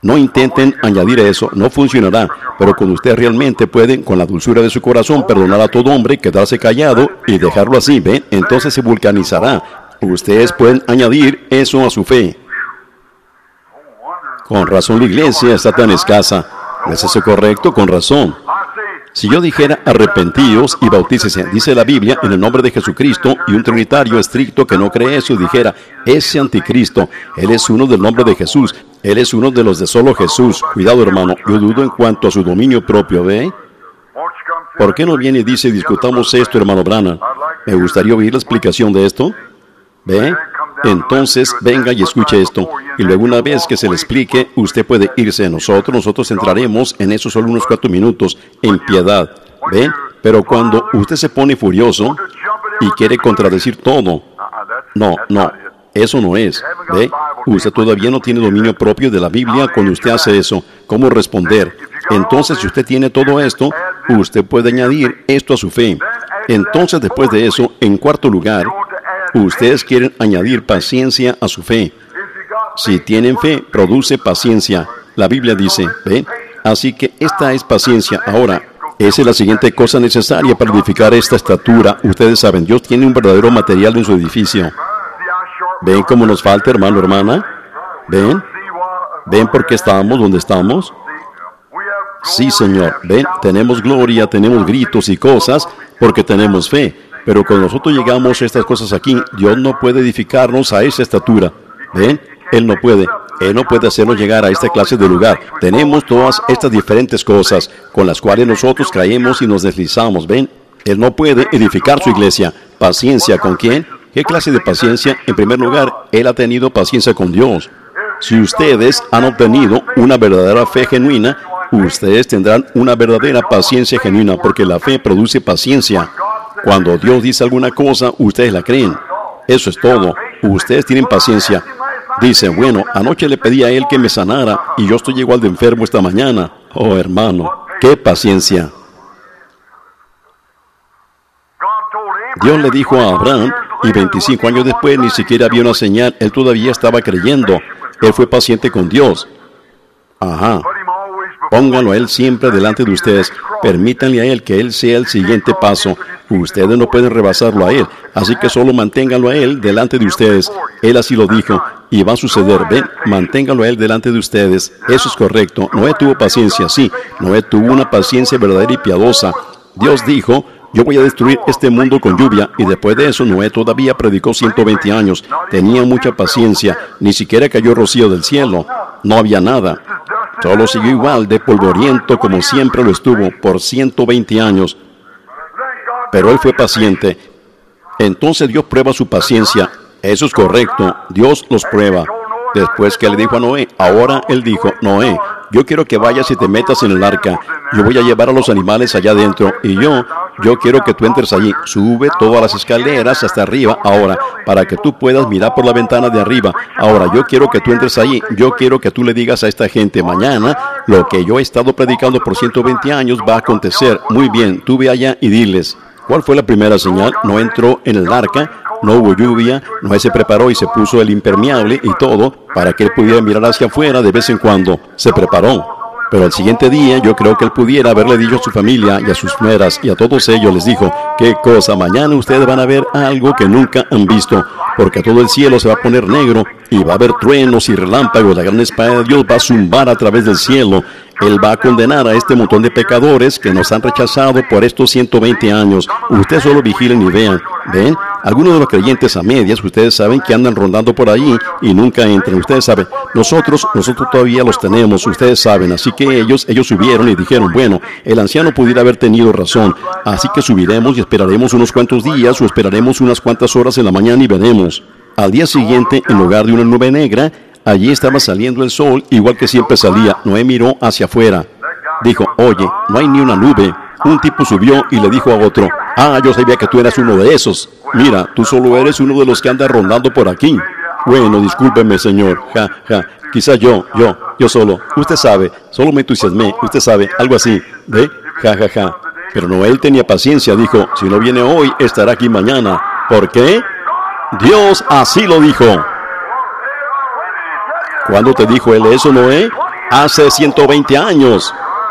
[SPEAKER 1] No intenten añadir eso, no funcionará. Pero cuando ustedes realmente pueden, con la dulzura de su corazón, perdonar a todo hombre, quedarse callado y dejarlo así, ¿ven? Entonces se vulcanizará. Ustedes pueden añadir eso a su fe. Con razón la iglesia está tan escasa. ¿Es eso correcto? Con razón. Si yo dijera arrepentíos y bautícese, dice la Biblia, en el nombre de Jesucristo, y un trinitario estricto que no cree eso dijera, ese anticristo, él es uno del nombre de Jesús, él es uno de los de solo Jesús. Cuidado, hermano, yo dudo en cuanto a su dominio propio, ¿ve? ¿Por qué no viene y dice, discutamos esto, hermano Branham? Me gustaría oír la explicación de esto. ¿Ve? Entonces, venga y escuche esto. Y luego, una vez que se le explique, usted puede irse. Nosotros entraremos en eso solo unos 4 minutos, en piedad. ¿Ve? Pero cuando usted se pone furioso y quiere contradecir todo, no, eso no es. ¿Ve? Usted todavía no tiene dominio propio de la Biblia cuando usted hace eso. ¿Cómo responder? Entonces, si usted tiene todo esto, usted puede añadir esto a su fe. Entonces, después de eso, en cuarto lugar, ustedes quieren añadir paciencia a su fe. Si tienen fe, produce paciencia. La Biblia dice, ¿ven? Así que esta es paciencia. Ahora, esa es la siguiente cosa necesaria para edificar esta estatura. Ustedes saben, Dios tiene un verdadero material en su edificio. ¿Ven cómo nos falta, hermano, hermana? ¿Ven? ¿Ven por qué estamos donde estamos? Sí, Señor. ¿Ven? Tenemos gloria, tenemos gritos y cosas porque tenemos fe. Pero cuando nosotros llegamos a estas cosas aquí, Dios no puede edificarnos a esa estatura. ¿Ven? Él no puede. Él no puede hacernos llegar a esta clase de lugar. Tenemos todas estas diferentes cosas con las cuales nosotros caemos y nos deslizamos. ¿Ven? Él no puede edificar su iglesia. ¿Paciencia con quién? ¿Qué clase de paciencia? En primer lugar, Él ha tenido paciencia con Dios. Si ustedes han obtenido una verdadera fe genuina, ustedes tendrán una verdadera paciencia genuina, porque la fe produce paciencia. Cuando Dios dice alguna cosa, ustedes la creen. Eso es todo. Ustedes tienen paciencia. Dicen, bueno, anoche le pedí a Él que me sanara y yo estoy igual de enfermo esta mañana. Oh, hermano, qué paciencia. Dios le dijo a Abraham, y 25 años después ni siquiera había una señal, él todavía estaba creyendo. Él fue paciente con Dios. Ajá. Pónganlo a Él siempre delante de ustedes. Permítanle a Él que Él sea el siguiente paso. Ustedes no pueden rebasarlo a Él. Así que solo manténganlo a Él delante de ustedes. Él así lo dijo. Y va a suceder. Ven, manténganlo a Él delante de ustedes. Eso es correcto. Noé tuvo paciencia, sí. Noé tuvo una paciencia verdadera y piadosa. Dios dijo, yo voy a destruir este mundo con lluvia. Y después de eso, Noé todavía predicó 120 años. Tenía mucha paciencia. Ni siquiera cayó rocío del cielo. No había nada. Solo siguió igual de polvoriento como siempre lo estuvo por 120 años. Pero él fue paciente. Entonces Dios prueba su paciencia. Eso es correcto. Dios los prueba. Después que le dijo a Noé, ahora él dijo, Noé, yo quiero que vayas y te metas en el arca. Yo voy a llevar a los animales allá adentro. Y yo quiero que tú entres allí. Sube todas las escaleras hasta arriba ahora, para que tú puedas mirar por la ventana de arriba. Ahora, yo quiero que tú entres allí. Yo quiero que tú le digas a esta gente, mañana, lo que yo he estado predicando por 120 años va a acontecer. Muy bien, tú ve allá y diles. ¿Cuál fue la primera señal? No entró en el arca. No hubo lluvia, Noé se preparó y se puso el impermeable y todo para que él pudiera mirar hacia afuera de vez en cuando. Se preparó. Pero al siguiente día yo creo que él pudiera haberle dicho a su familia y a sus nueras y a todos ellos les dijo, qué cosa, mañana ustedes van a ver algo que nunca han visto, porque todo el cielo se va a poner negro y va a haber truenos y relámpagos, la gran espada de Dios va a zumbar a través del cielo. Él va a condenar a este montón de pecadores que nos han rechazado por estos 120 años. Ustedes solo vigilen y vean. ¿Ven? Algunos de los creyentes a medias, ustedes saben que andan rondando por ahí y nunca entran. Ustedes saben, nosotros todavía los tenemos, ustedes saben. Así que ellos subieron y dijeron, bueno, el anciano pudiera haber tenido razón. Así que subiremos y esperaremos unos cuantos días o esperaremos unas cuantas horas en la mañana y veremos. Al día siguiente, en lugar de una nube negra, allí estaba saliendo el sol, igual que siempre salía. Noé miró hacia afuera. Dijo, oye, no hay ni una nube. Un tipo subió y le dijo a otro, yo sabía que tú eras uno de esos. Mira, tú solo eres uno de los que anda rondando por aquí. Bueno, discúlpeme, señor. Quizás yo solo. Usted sabe, solo me entusiasmé. Usted sabe, algo así. ¿Ve? Pero Noé tenía paciencia. Dijo, si no viene hoy, estará aquí mañana. ¿Por qué? Dios así lo dijo. ¿Cuándo te dijo él eso, Noé? hace 120 años.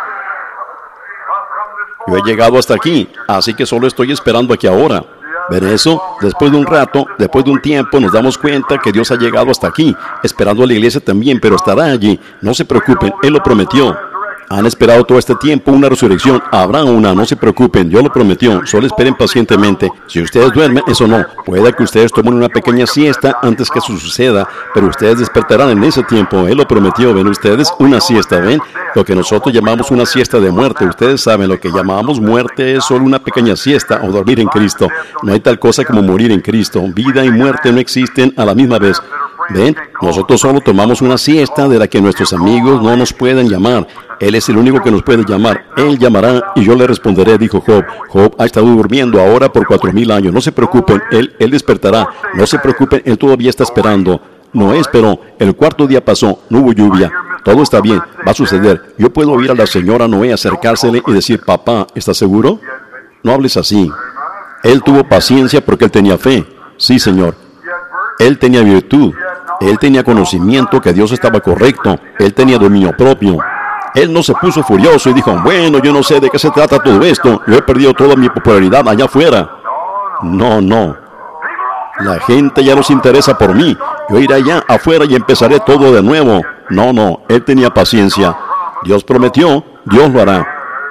[SPEAKER 1] Yo he llegado hasta aquí, así que solo estoy esperando aquí ahora. ¿Ven eso? Después de un rato, después de un tiempo, nos damos cuenta que Dios ha llegado hasta aquí, esperando a la iglesia también, pero estará allí. No se preocupen, Él lo prometió. Han esperado todo este tiempo una resurrección. Habrá una, no se preocupen, Dios lo prometió. Solo esperen pacientemente. Si ustedes duermen, eso no. Puede que ustedes tomen una pequeña siesta antes que eso suceda, pero ustedes despertarán en ese tiempo. Él lo prometió. ¿Ven ustedes? Una siesta, ¿ven? Lo que nosotros llamamos una siesta de muerte. Ustedes saben, lo que llamamos muerte es solo una pequeña siesta o dormir en Cristo. No hay tal cosa como morir en Cristo. Vida y muerte no existen a la misma vez. ¿Ven? Nosotros solo tomamos una siesta de la que nuestros amigos no nos pueden llamar. Él es el único que nos puede llamar. Él llamará y yo le responderé, dijo Job. Job ha estado durmiendo ahora por 4000 años. No se preocupen, él despertará. No se preocupen, Él todavía está esperando. Noé esperó. El cuarto día pasó. No hubo lluvia. Todo está bien. Va a suceder. Yo puedo oír a la señora Noé acercársele y decir, papá, ¿estás seguro? No hables así. Él tuvo paciencia porque él tenía fe. Sí, Señor. Él tenía virtud. Él tenía conocimiento que Dios estaba correcto. Él tenía dominio propio. Él no se puso furioso y dijo, bueno, yo no sé de qué se trata todo esto. Yo he perdido toda mi popularidad allá afuera. No, no. La gente ya no se interesa por mí. Yo iré allá afuera y empezaré todo de nuevo. No, no. Él tenía paciencia. Dios prometió, Dios lo hará.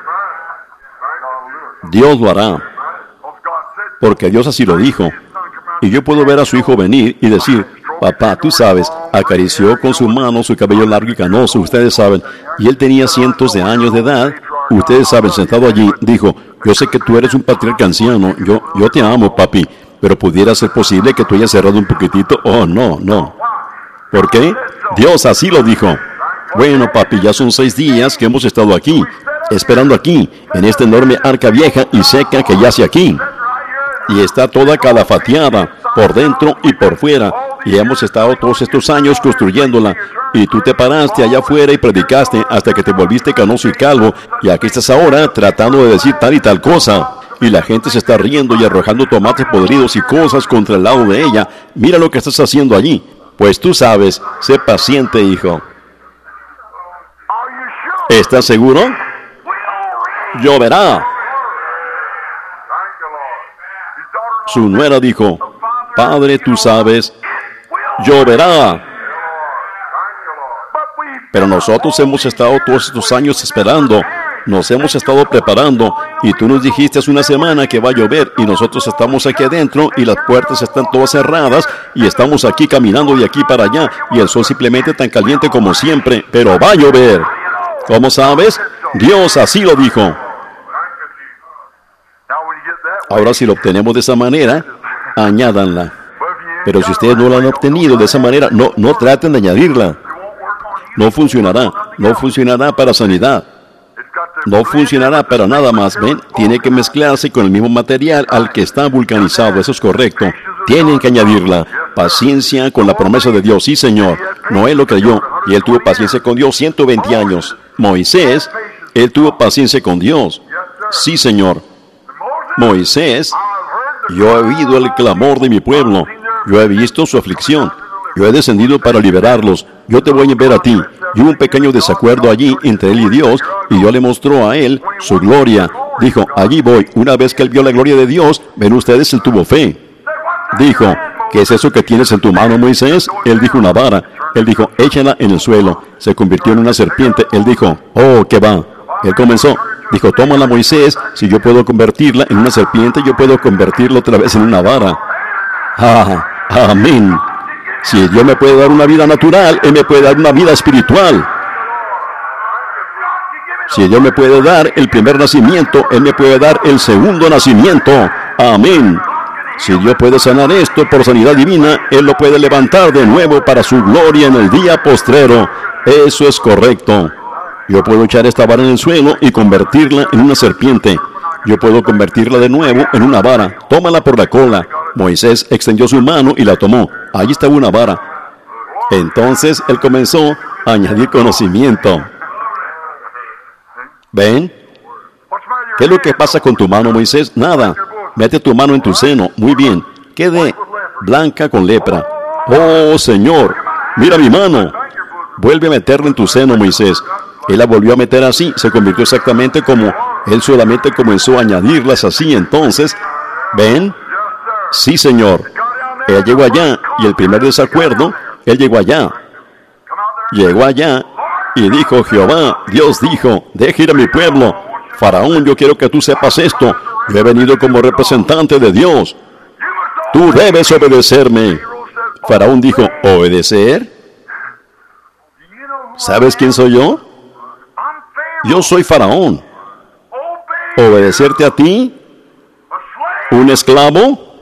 [SPEAKER 1] Dios lo hará. Porque Dios así lo dijo. Y yo puedo ver a su hijo venir y decir, papá, tú sabes, acarició con su mano su cabello largo y canoso, ustedes saben, y él tenía cientos de años de edad, ustedes saben, sentado allí, dijo, yo sé que tú eres un patriarca anciano, yo te amo, papi, pero pudiera ser posible que tú hayas cerrado un poquitito. Oh, no, no. ¿Por qué? Dios así lo dijo. Bueno, papi, ya son 6 días que hemos estado aquí, esperando aquí, en esta enorme arca vieja y seca que yace aquí. Y está toda calafateada, por dentro y por fuera. Y hemos estado todos estos años construyéndola. Y tú te paraste allá afuera y predicaste hasta que te volviste canoso y calvo. Y aquí estás ahora tratando de decir tal y tal cosa. Y la gente se está riendo y arrojando tomates podridos y cosas contra el lado de ella. Mira lo que estás haciendo allí. Pues tú sabes, sé paciente, hijo. ¿Estás seguro? Lloverá. Su nuera dijo, Padre, tú sabes, lloverá. Pero nosotros hemos estado todos estos años esperando, nos hemos estado preparando, y tú nos dijiste hace una semana que va a llover, y nosotros estamos aquí adentro, y las puertas están todas cerradas, y estamos aquí caminando de aquí para allá, y el sol simplemente tan caliente como siempre, pero va a llover. ¿Cómo sabes? Dios así lo dijo. Ahora, si lo obtenemos de esa manera, añádanla. Pero si ustedes no la han obtenido de esa manera, no traten de añadirla. No funcionará. No funcionará para sanidad. No funcionará para nada más. ¿Ven? Tiene que mezclarse con el mismo material al que está vulcanizado. Eso es correcto. Tienen que añadirla. Paciencia con la promesa de Dios. Sí, Señor. Noé lo creyó y él tuvo paciencia con Dios 120 años. Moisés, él tuvo paciencia con Dios. Sí, Señor. Moisés, yo he oído el clamor de mi pueblo, yo he visto su aflicción, yo he descendido para liberarlos, yo te voy a ver a ti. Y hubo un pequeño desacuerdo allí entre él y Dios, y Dios le mostró a él su gloria. Dijo, allí voy. Una vez que él vio la gloria de Dios, ven ustedes, él tuvo fe. Dijo, ¿qué es eso que tienes en tu mano, Moisés? Él dijo, una vara. Él dijo, échala en el suelo. Se convirtió en una serpiente. Él dijo, oh, ¿qué va? Él comenzó. Dijo, tómala, Moisés, si yo puedo convertirla en una serpiente, yo puedo convertirla otra vez en una vara. Ah, amén. Si Dios me puede dar una vida natural, Él me puede dar una vida espiritual. Si Dios me puede dar el primer nacimiento, Él me puede dar el segundo nacimiento. Amén. Si Dios puede sanar esto por sanidad divina, Él lo puede levantar de nuevo para su gloria en el día postrero. Eso es correcto. Yo puedo echar esta vara en el suelo y convertirla en una serpiente. Yo puedo convertirla de nuevo en una vara. Tómala por la cola. Moisés extendió su mano y la tomó. Allí estaba una vara. Entonces él comenzó a añadir conocimiento. ¿Ven? ¿Qué es lo que pasa con tu mano, Moisés? Nada. Mete tu mano en tu seno. Muy bien. Quede blanca con lepra. Oh, Señor, mira mi mano. vuelve a meterla en tu seno, Moisés. Él la volvió a meter así, se convirtió exactamente como él solamente comenzó a añadirlas así. Entonces, ¿ven? Sí, Señor. Él llegó allá, y el primer desacuerdo, él llegó allá. Llegó allá, y dijo Jehová, Dios dijo, deja ir a mi pueblo. Faraón, yo quiero que tú sepas esto. Yo he venido como representante de Dios. Tú debes obedecerme. Faraón dijo, ¿obedecer? ¿Sabes quién soy yo? Yo soy Faraón. ¿Obedecerte a ti? ¿Un esclavo?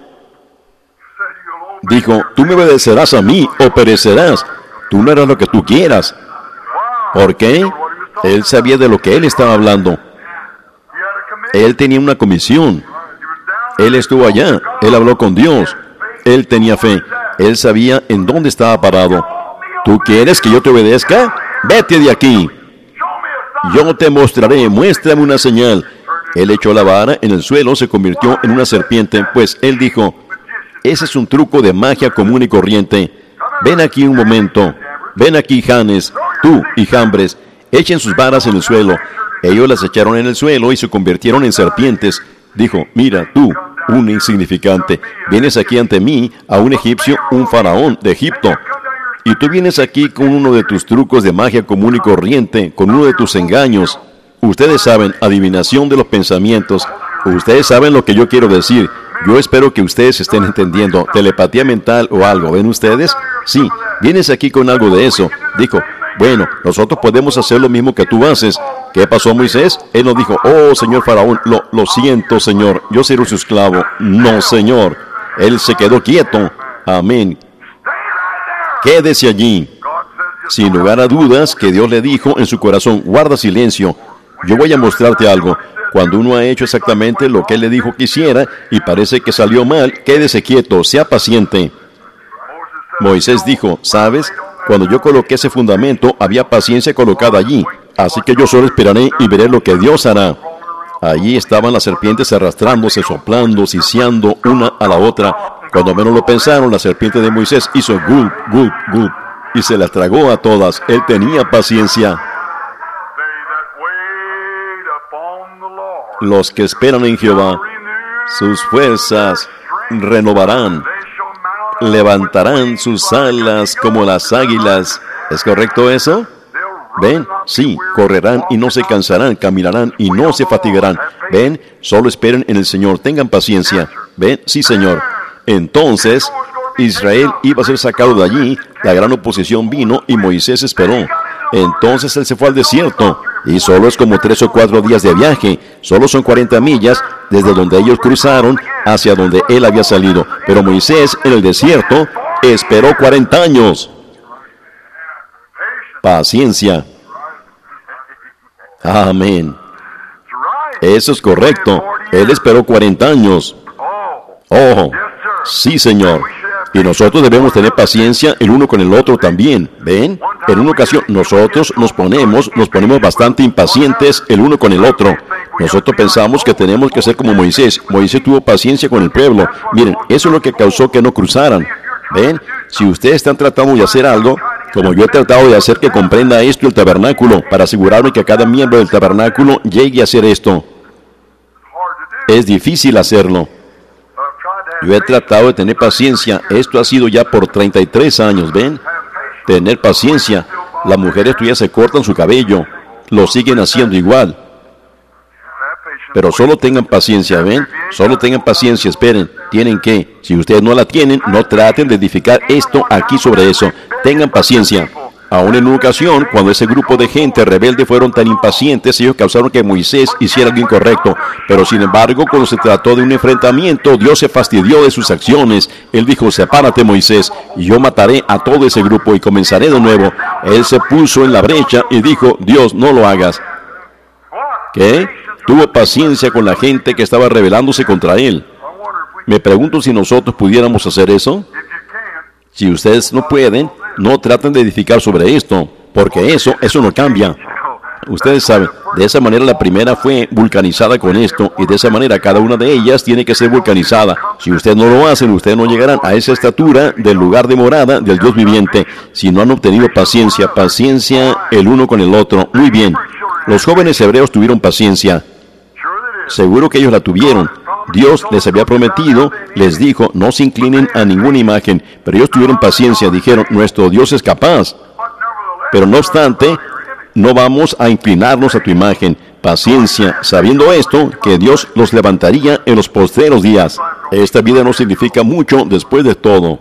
[SPEAKER 1] Dijo, tú me obedecerás a mí o perecerás. Tú no harás lo que tú quieras. ¿Por qué? Él sabía de lo que él estaba hablando. Él tenía una comisión. Él estuvo allá. Él habló con Dios. Él tenía fe. Él sabía en dónde estaba parado. ¿Tú quieres que yo te obedezca? Vete de aquí. Yo te mostraré. Muéstrame una señal. Él echó la vara en el suelo, se convirtió en una serpiente, pues él dijo, ese es un truco de magia común y corriente. Ven aquí un momento. Ven aquí, Janes, tú y Jambres, echen sus varas en el suelo. Ellos las echaron en el suelo y se convirtieron en serpientes. Dijo, mira, tú, un insignificante, vienes aquí ante mí, a un egipcio, un faraón de Egipto. Y tú vienes aquí con uno de tus trucos de magia común y corriente, con uno de tus engaños. Ustedes saben, adivinación de los pensamientos. Ustedes saben lo que yo quiero decir. Yo espero que ustedes estén entendiendo. Telepatía mental o algo. ¿Ven ustedes? Sí, vienes aquí con algo de eso. Dijo, bueno, nosotros podemos hacer lo mismo que tú haces. ¿Qué pasó, Moisés? Él no dijo, oh, señor Faraón, lo siento, señor. Yo seré su esclavo. No, señor. Él se quedó quieto. Amén. Quédese allí. Sin lugar a dudas que Dios le dijo en su corazón, guarda silencio. Yo voy a mostrarte algo. Cuando uno ha hecho exactamente lo que él le dijo que hiciera y parece que salió mal, quédese quieto, sea paciente. Moisés dijo, ¿sabes? Cuando yo coloqué ese fundamento, había paciencia colocada allí. Así que yo solo esperaré y veré lo que Dios hará. Allí estaban las serpientes arrastrándose, soplando, siseando una a la otra. Cuando menos lo pensaron, la serpiente de Moisés hizo gulp, gulp, gulp, y se las tragó a todas. Él tenía paciencia. Los que esperan en Jehová, sus fuerzas renovarán, levantarán sus alas como las águilas. ¿Es correcto eso? ¿Ven? Sí, correrán y no se cansarán, caminarán y no se fatigarán. ¿Ven? Solo esperen en el Señor, tengan paciencia. ¿Ven? Sí, Señor. Entonces, Israel iba a ser sacado de allí, la gran oposición vino y Moisés esperó. Entonces él se fue al desierto, y solo es como 3 o 4 días de viaje, solo son 40 millas desde donde ellos cruzaron hacia donde él había salido. Pero Moisés en el desierto esperó 40 años. Paciencia. Amén. Eso es correcto. Él esperó 40 años. Oh, sí, Señor. Y nosotros debemos tener paciencia el uno con el otro también. ¿Ven? En una ocasión nosotros nos ponemos bastante impacientes el uno con el otro. Nosotros pensamos que tenemos que ser como Moisés. Moisés tuvo paciencia con el pueblo. Miren, eso es lo que causó que no cruzaran. ¿Ven? Si ustedes están tratando de hacer algo, como yo he tratado de hacer que comprenda esto el tabernáculo, para asegurarme que cada miembro del tabernáculo llegue a hacer esto. Es difícil hacerlo. Yo he tratado de tener paciencia. Esto ha sido ya por 33 años, ¿ven? Tener paciencia. Las mujeres tuyas se cortan su cabello. Lo siguen haciendo igual. Pero solo tengan paciencia, ¿ven? Solo tengan paciencia, esperen. Tienen que, si ustedes no la tienen, no traten de edificar esto aquí sobre eso. Tengan paciencia. Aún en una ocasión, cuando ese grupo de gente rebelde fueron tan impacientes, ellos causaron que Moisés hiciera algo incorrecto. Pero sin embargo, cuando se trató de un enfrentamiento, Dios se fastidió de sus acciones. Él dijo, sepárate, Moisés, y yo mataré a todo ese grupo y comenzaré de nuevo. Él se puso en la brecha y dijo, Dios, no lo hagas. ¿Qué? Tuvo paciencia con la gente que estaba rebelándose contra él. Me pregunto si nosotros pudiéramos hacer eso. Si ustedes no pueden, no traten de edificar sobre esto, porque eso no cambia. Ustedes saben, de esa manera la primera fue vulcanizada con esto, y de esa manera cada una de ellas tiene que ser vulcanizada. Si ustedes no lo hacen, ustedes no llegarán a esa estatura del lugar de morada del Dios viviente, si no han obtenido paciencia el uno con el otro. Muy bien, los jóvenes hebreos tuvieron paciencia. Seguro que ellos la tuvieron. Dios les había prometido, les dijo, no se inclinen a ninguna imagen, pero ellos tuvieron paciencia, dijeron, nuestro Dios es capaz. Pero no obstante, no vamos a inclinarnos a tu imagen. Paciencia, sabiendo esto, que Dios los levantaría en los postreros días. Esta vida no significa mucho después de todo.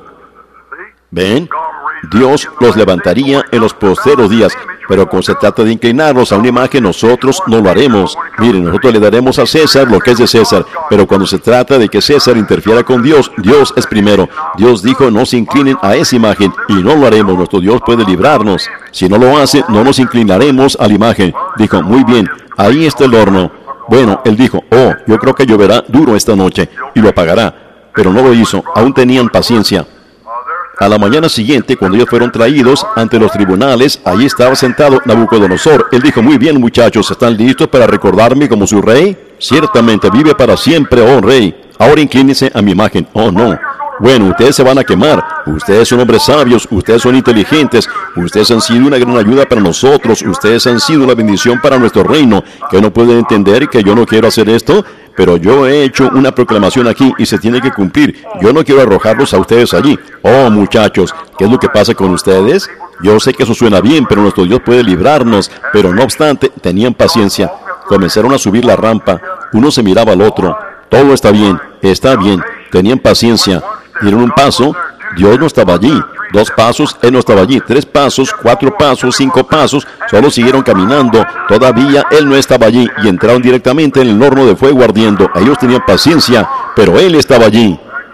[SPEAKER 1] ¿Ven? Dios los levantaría en los postreros días. Pero cuando se trata de inclinarnos a una imagen, nosotros no lo haremos. Miren, nosotros le daremos a César lo que es de César. Pero cuando se trata de que César interfiera con Dios, Dios es primero. Dios dijo, no se inclinen a esa imagen. Y no lo haremos. Nuestro Dios puede librarnos. Si no lo hace, no nos inclinaremos a la imagen. Dijo, muy bien, ahí está el horno. Bueno, él dijo, oh, yo creo que lloverá duro esta noche. Y lo apagará. Pero no lo hizo. Aún tenían paciencia. A la mañana siguiente, cuando ellos fueron traídos ante los tribunales, allí estaba sentado Nabucodonosor. Él dijo, muy bien, muchachos, ¿están listos para recordarme como su rey? Ciertamente, vive para siempre, oh rey. Ahora inclínense a mi imagen. Oh, no. Bueno, ustedes se van a quemar. Ustedes son hombres sabios, ustedes son inteligentes, ustedes han sido una gran ayuda para nosotros, ustedes han sido una bendición para nuestro reino. ¿Que no pueden entender que yo no quiero hacer esto? Pero yo he hecho una proclamación aquí y se tiene que cumplir. Yo no quiero arrojarlos a ustedes allí. Oh, muchachos, ¿qué es lo que pasa con ustedes? Yo sé que eso suena bien, pero nuestro Dios puede librarnos. Pero no obstante, tenían paciencia. Comenzaron a subir la rampa. Uno se miraba al otro. Todo está bien, está bien. Tenían paciencia. Dieron un paso, Dios no estaba allí. 2 pasos, Él no estaba allí. 3 pasos, 4 pasos, 5 pasos, solo siguieron caminando. Todavía Él no estaba allí y entraron directamente en el horno de fuego ardiendo. Ellos tenían paciencia, pero Él estaba allí.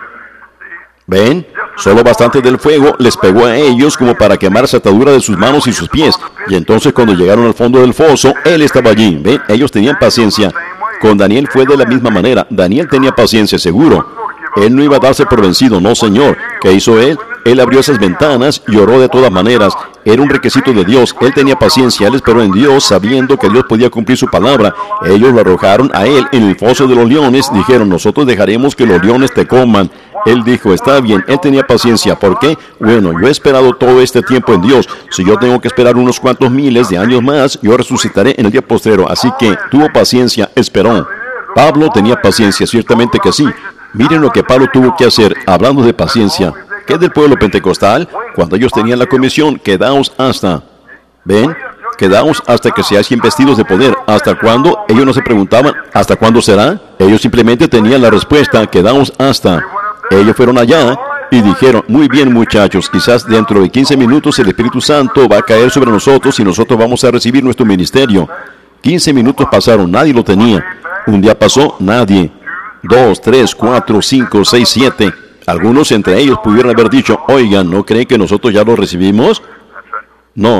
[SPEAKER 1] ¿Ven? Solo bastante del fuego les pegó a ellos como para quemar esa atadura de sus manos y sus pies. Y entonces cuando llegaron al fondo del foso, Él estaba allí. ¿Ven? Ellos tenían paciencia. Con Daniel fue de la misma manera. Daniel tenía paciencia, seguro. Él no iba a darse por vencido, no, señor. ¿Qué hizo él? Él abrió esas ventanas y oró de todas maneras. Era un requisito de Dios. Él tenía paciencia. Él esperó en Dios, sabiendo que Dios podía cumplir su palabra. Ellos lo arrojaron a él en el foso de los leones. Dijeron, nosotros dejaremos que los leones te coman. Él dijo, está bien. Él tenía paciencia. ¿Por qué? Bueno, yo he esperado todo este tiempo en Dios. Si yo tengo que esperar unos cuantos miles de años más, yo resucitaré en el día postrero. Así que tuvo paciencia, esperó. Pablo tenía paciencia, ciertamente que sí. Miren lo que Pablo tuvo que hacer, hablando de paciencia. ¿Qué es del pueblo pentecostal? Cuando ellos tenían la comisión, quedaos hasta. ¿Ven? Quedaos hasta que seáis investidos de poder. ¿Hasta cuándo? Ellos no se preguntaban, ¿hasta cuándo será? Ellos simplemente tenían la respuesta, quedaos hasta. Ellos fueron allá y dijeron, muy bien, muchachos, quizás dentro de 15 minutos el Espíritu Santo va a caer sobre nosotros y nosotros vamos a recibir nuestro ministerio. 15 minutos pasaron, nadie lo tenía. Un día pasó, nadie. 2, 3, 4, 5, 6, 7. Algunos entre ellos pudieron haber dicho, oigan, ¿no creen que nosotros ya lo recibimos? No.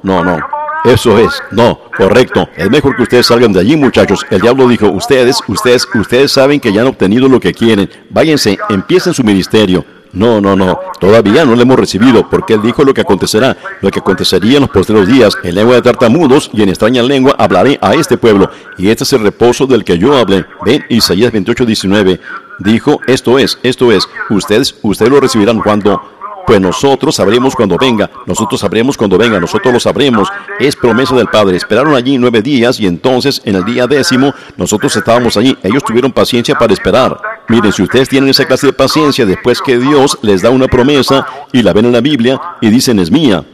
[SPEAKER 1] Eso es, no, correcto. Es mejor que ustedes salgan de allí, muchachos. El diablo dijo, ustedes saben que ya han obtenido lo que quieren. Váyanse, empiecen su ministerio. No, todavía no lo hemos recibido, porque Él dijo lo que acontecerá, lo que acontecería en los postreros días. En lengua de tartamudos y en extraña lengua hablaré a este pueblo, y este es el reposo del que yo hablé. Ven, Isaías 28:19. Dijo, esto es, ustedes lo recibirán cuando. Pues nosotros sabremos cuando venga, nosotros lo sabremos. Es promesa del Padre. Esperaron allí 9 días y entonces en el día 10º nosotros estábamos allí. Ellos tuvieron paciencia para esperar. Miren, si ustedes tienen esa clase de paciencia después que Dios les da una promesa y la ven en la Biblia y dicen es mía,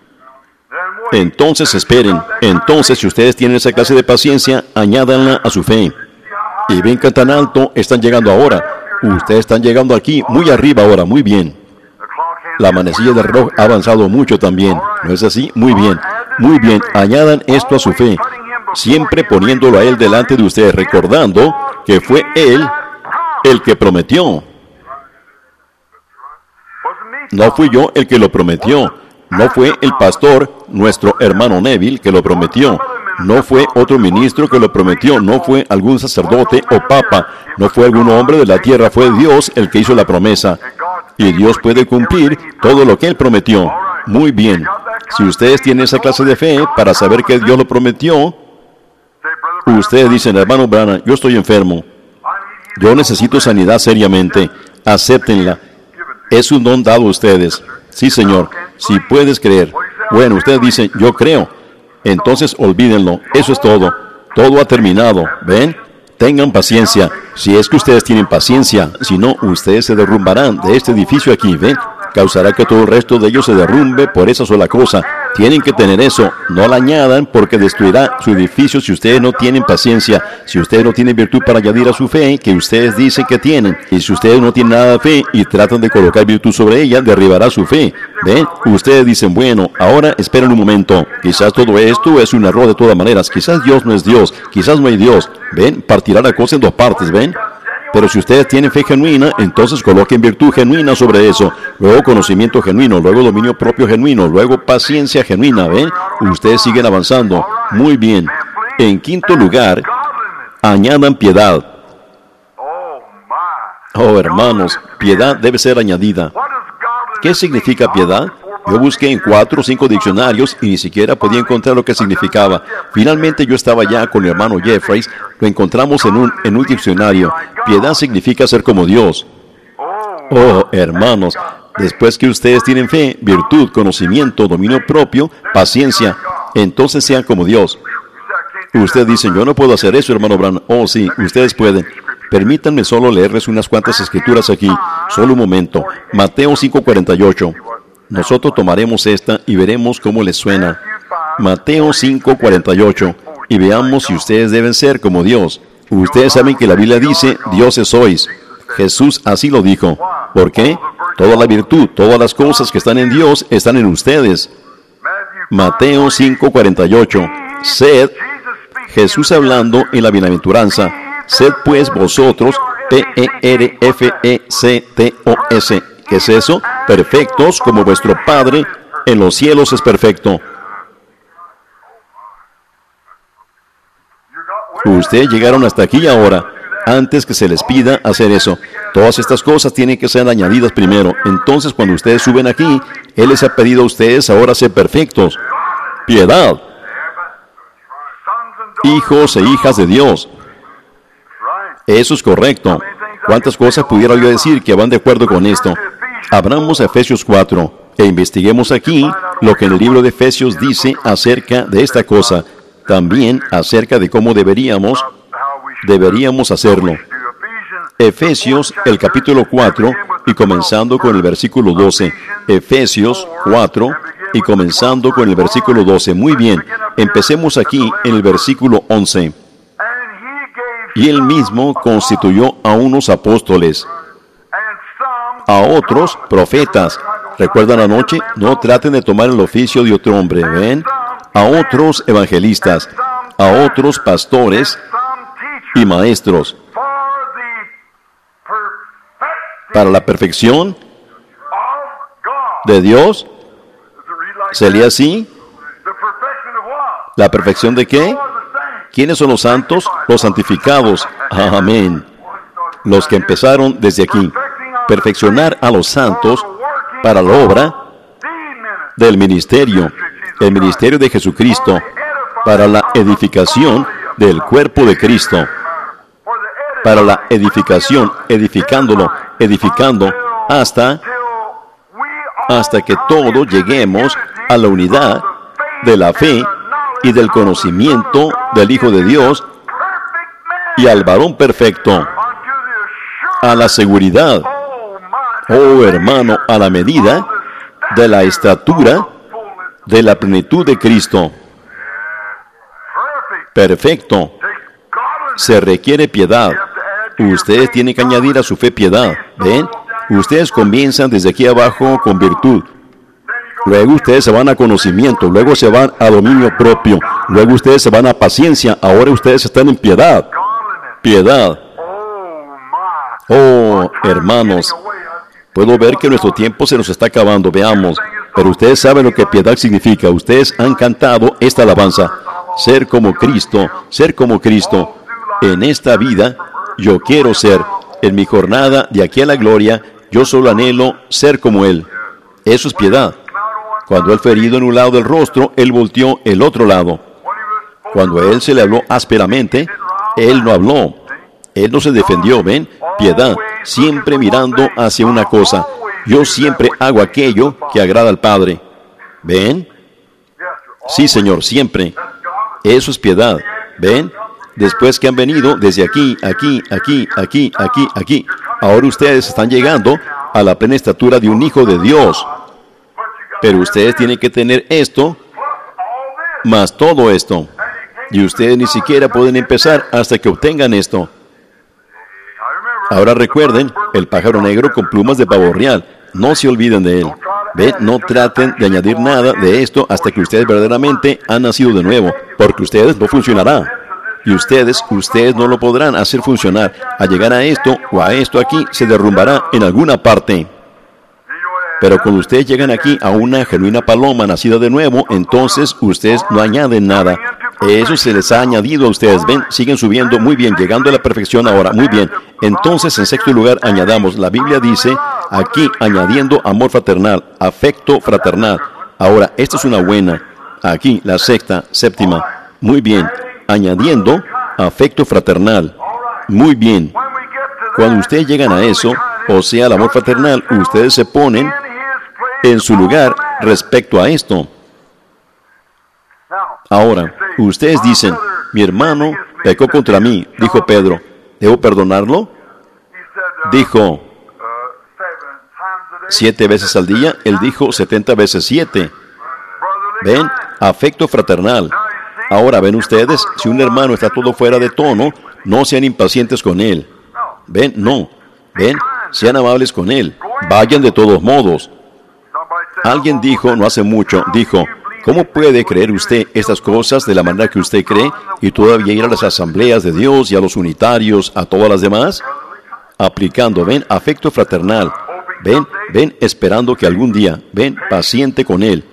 [SPEAKER 1] entonces esperen. Entonces, si ustedes tienen esa clase de paciencia, añádanla a su fe. Y ven que tan alto están llegando ahora. Ustedes están llegando aquí, muy arriba ahora, muy bien. La manecilla del reloj ha avanzado mucho también, ¿no es así? Muy bien, añadan esto a su fe, siempre poniéndolo a Él delante de ustedes, recordando que fue Él el que prometió. No fui yo el que lo prometió, no fue el pastor, nuestro hermano Neville, que lo prometió, no fue otro ministro que lo prometió, no fue algún sacerdote o papa, no fue algún hombre de la tierra, fue Dios el que hizo la promesa. Y Dios puede cumplir todo lo que Él prometió. Muy bien. Si ustedes tienen esa clase de fe para saber que Dios lo prometió, ustedes dicen, hermano Branham, yo estoy enfermo. Yo necesito sanidad seriamente. Acéptenla. Es un don dado a ustedes. Sí, Señor. Si puedes creer. Bueno, ustedes dicen, yo creo. Entonces olvídenlo. Eso es todo. Todo ha terminado. ¿Ven? Tengan paciencia. Si es que ustedes tienen paciencia. Si no, ustedes se derrumbarán de este edificio aquí. ¿Ven? Causará que todo el resto de ellos se derrumbe por esa sola cosa. Tienen que tener eso. No la añadan porque destruirá su edificio si ustedes no tienen paciencia. Si ustedes no tienen virtud para añadir a su fe, que ustedes dicen que tienen. Y si ustedes no tienen nada de fe y tratan de colocar virtud sobre ella, derribará su fe. ¿Ven? Ustedes dicen, bueno, ahora esperen un momento. Quizás todo esto es un error de todas maneras. Quizás Dios no es Dios. Quizás no hay Dios. ¿Ven? Partirá la cosa en dos partes. ¿Ven? Pero si ustedes tienen fe genuina, entonces coloquen virtud genuina sobre eso. Luego conocimiento genuino, luego dominio propio genuino, luego paciencia genuina, ¿ven? Ustedes siguen avanzando. Muy bien. En quinto lugar, añadan piedad. Oh, hermanos, piedad debe ser añadida. ¿Qué significa piedad? Yo busqué en 4 o 5 diccionarios y ni siquiera podía encontrar lo que significaba. Finalmente yo estaba ya con mi hermano Jeffries, lo encontramos en un diccionario. Piedad significa ser como Dios. Oh, hermanos, después que ustedes tienen fe, virtud, conocimiento, dominio propio, paciencia, entonces sean como Dios. Ustedes dicen, yo no puedo hacer eso, hermano Branham. Oh, sí, ustedes pueden. Permítanme solo leerles unas cuantas escrituras aquí. Solo un momento. Mateo 5:48. Nosotros tomaremos esta y veremos cómo les suena. Mateo 5:48. Y veamos si ustedes deben ser como Dios. Ustedes saben que la Biblia dice, dioses sois. Jesús así lo dijo. ¿Por qué? Toda la virtud, todas las cosas que están en Dios están en ustedes. Mateo 5:48. Sed, Jesús hablando en la bienaventuranza, sed pues vosotros, P-E-R-F-E-C-T-O-S. ¿Qué es eso? Perfectos como vuestro Padre en los cielos es perfecto. Ustedes llegaron hasta aquí ahora, antes que se les pida hacer eso. Todas estas cosas tienen que ser añadidas primero. Entonces, cuando ustedes suben aquí, Él les ha pedido a ustedes ahora ser perfectos. Piedad. Hijos e hijas de Dios. Eso es correcto. ¿Cuántas cosas pudiera yo decir que van de acuerdo con esto? Abramos a Efesios 4 e investiguemos aquí lo que en el libro de Efesios dice acerca de esta cosa. También acerca de cómo deberíamos hacerlo. Efesios, el capítulo 4, y comenzando con el versículo 12. Efesios 4, y comenzando con el versículo 12. Muy bien, empecemos aquí en el versículo 11. Y Él mismo constituyó a unos apóstoles, a otros profetas. ¿Recuerdan anoche? No traten de tomar el oficio de otro hombre, ¿ven? A otros evangelistas, a otros pastores y maestros, para la perfección de Dios. ¿Se lee así? ¿La perfección de qué? ¿Quiénes son los santos? Los santificados. Amén. Los que empezaron desde aquí. Perfeccionar a los santos para la obra del ministerio, el ministerio de Jesucristo, para la edificación del cuerpo de Cristo, para la edificación, edificando hasta que todos lleguemos a la unidad de la fe y del conocimiento del Hijo de Dios y al varón perfecto, a la seguridad, oh hermano, a la medida de la estatura de la plenitud de Cristo. Perfecto. Se requiere piedad. Ustedes tienen que añadir a su fe piedad. ¿Ven? Ustedes comienzan desde aquí abajo con virtud. Luego ustedes se van a conocimiento. Luego se van a dominio propio. Luego ustedes se van a paciencia. Ahora ustedes están en piedad. Piedad. Oh, hermanos. Puedo ver que nuestro tiempo se nos está acabando. Veamos. Pero ustedes saben lo que piedad significa. Ustedes han cantado esta alabanza. Ser como Cristo. Ser como Cristo. En esta vida, yo quiero ser. En mi jornada de aquí a la gloria, yo solo anhelo ser como Él. Eso es piedad. Cuando él fue herido en un lado del rostro, él volteó el otro lado. Cuando a él se le habló ásperamente, él no habló. Él no se defendió, ¿ven? Piedad, siempre mirando hacia una cosa. Yo siempre hago aquello que agrada al Padre. ¿Ven? Sí, Señor, siempre. Eso es piedad. ¿Ven? Después que han venido desde aquí, aquí, ahora ustedes están llegando a la plena estatura de un hijo de Dios. Pero ustedes tienen que tener esto, más todo esto. Y ustedes ni siquiera pueden empezar hasta que obtengan esto. Ahora recuerden, el pájaro negro con plumas de pavo real. No se olviden de él. ¿Ven? No traten de añadir nada de esto hasta que ustedes verdaderamente han nacido de nuevo, porque ustedes no funcionará. Y ustedes no lo podrán hacer funcionar. Al llegar a esto o a esto aquí, se derrumbará en alguna parte. Pero cuando ustedes llegan aquí a una genuina paloma nacida de nuevo, entonces ustedes no añaden nada. Eso se les ha añadido a ustedes. Ven, siguen subiendo muy bien, llegando a la perfección ahora. Muy bien. Entonces, en sexto lugar, añadamos. La Biblia dice aquí, añadiendo amor fraternal, afecto fraternal. Ahora, esta es una buena. Aquí, la sexta, séptima. Muy bien. Añadiendo afecto fraternal. Muy bien. Cuando ustedes llegan a eso, o sea, el amor fraternal, ustedes se ponen en su lugar respecto a esto. Ahora, ustedes dicen, mi hermano pecó contra mí, dijo Pedro. ¿Debo perdonarlo? Dijo 7 veces al día. Él dijo 70 veces 7. ¿Ven? Afecto fraternal. Ahora, ¿ven ustedes? Si un hermano está todo fuera de tono, no sean impacientes con él. ¿Ven? No. ¿Ven? Sean amables con él. Vayan de todos modos. Alguien dijo, no hace mucho, dijo, ¿cómo puede creer usted estas cosas de la manera que usted cree y todavía ir a las asambleas de Dios y a los unitarios, a todas las demás? Aplicando, ven, afecto fraternal. Ven, esperando que algún día, ven, paciente con él.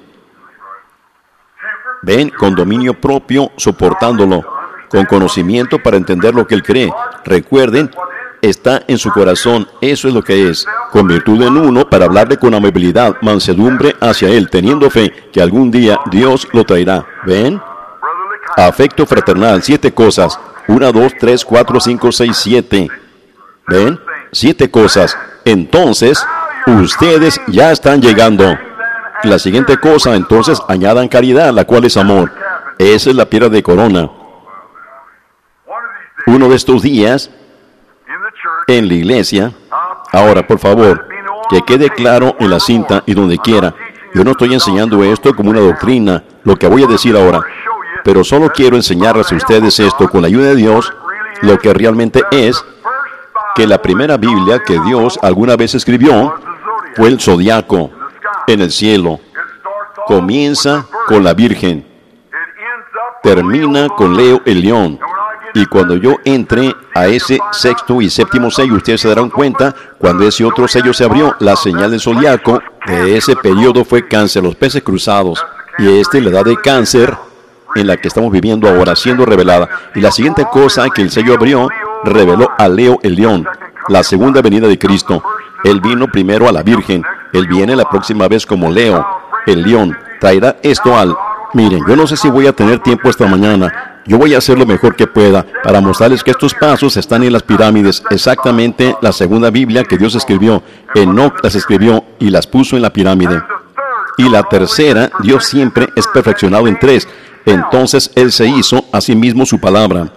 [SPEAKER 1] Ven, con dominio propio, soportándolo, con conocimiento para entender lo que él cree. Recuerden, está en su corazón, eso es lo que es, con virtud en uno para hablarle con amabilidad, mansedumbre hacia él, teniendo fe que algún día Dios lo traerá. ¿Ven? Afecto fraternal, 7 cosas, 1, 2, 3, 4, 5, 6, 7. ¿Ven? 7 cosas. Entonces, ustedes ya están llegando. La siguiente cosa, entonces, añadan caridad, la cual es amor. Esa es la piedra de corona. Uno de estos días, en la iglesia, ahora, por favor, que quede claro en la cinta y donde quiera. Yo no estoy enseñando esto como una doctrina, lo que voy a decir ahora, pero solo quiero enseñarles a ustedes esto con la ayuda de Dios, lo que realmente es que la primera Biblia que Dios alguna vez escribió fue el zodiaco en el cielo. Comienza con la Virgen, termina con Leo el león. Y cuando yo entre a ese sexto y séptimo sello, ustedes se darán cuenta, cuando ese otro sello se abrió, la señal del zodiaco de ese periodo fue cáncer, los peces cruzados. Y la edad de cáncer en la que estamos viviendo ahora, siendo revelada. Y la siguiente cosa que el sello abrió, reveló a Leo el león, la segunda venida de Cristo. Él vino primero a la Virgen, él viene la próxima vez como Leo, el león. Traerá esto al... Miren, yo no sé si voy a tener tiempo esta mañana. Yo voy a hacer lo mejor que pueda para mostrarles que estos pasos están en las pirámides, exactamente la segunda Biblia que Dios escribió. Enoc las escribió y las puso en la pirámide. Y la tercera, Dios siempre es perfeccionado en 3. Entonces Él se hizo a sí mismo su palabra.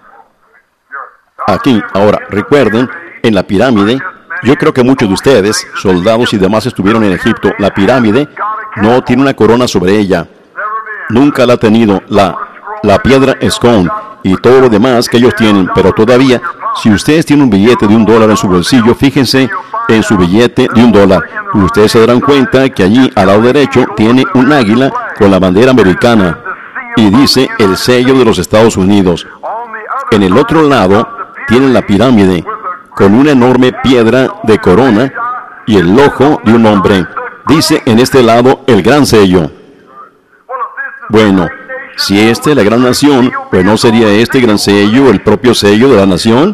[SPEAKER 1] Aquí, ahora, recuerden, en la pirámide, yo creo que muchos de ustedes, soldados y demás, estuvieron en Egipto. La pirámide no tiene una corona sobre ella. Nunca la ha tenido. La piedra Escón y todo lo demás que ellos tienen, pero todavía, si ustedes tienen un billete de $1 en su bolsillo, fíjense en su billete de $1. Ustedes se darán cuenta que allí, al lado derecho, tiene un águila con la bandera americana y dice el sello de los Estados Unidos. En el otro lado, tienen la pirámide con una enorme piedra de corona y el ojo de un hombre. Dice en este lado el gran sello. Bueno, si esta es la gran nación, pues ¿no sería este gran sello el propio sello de la nación?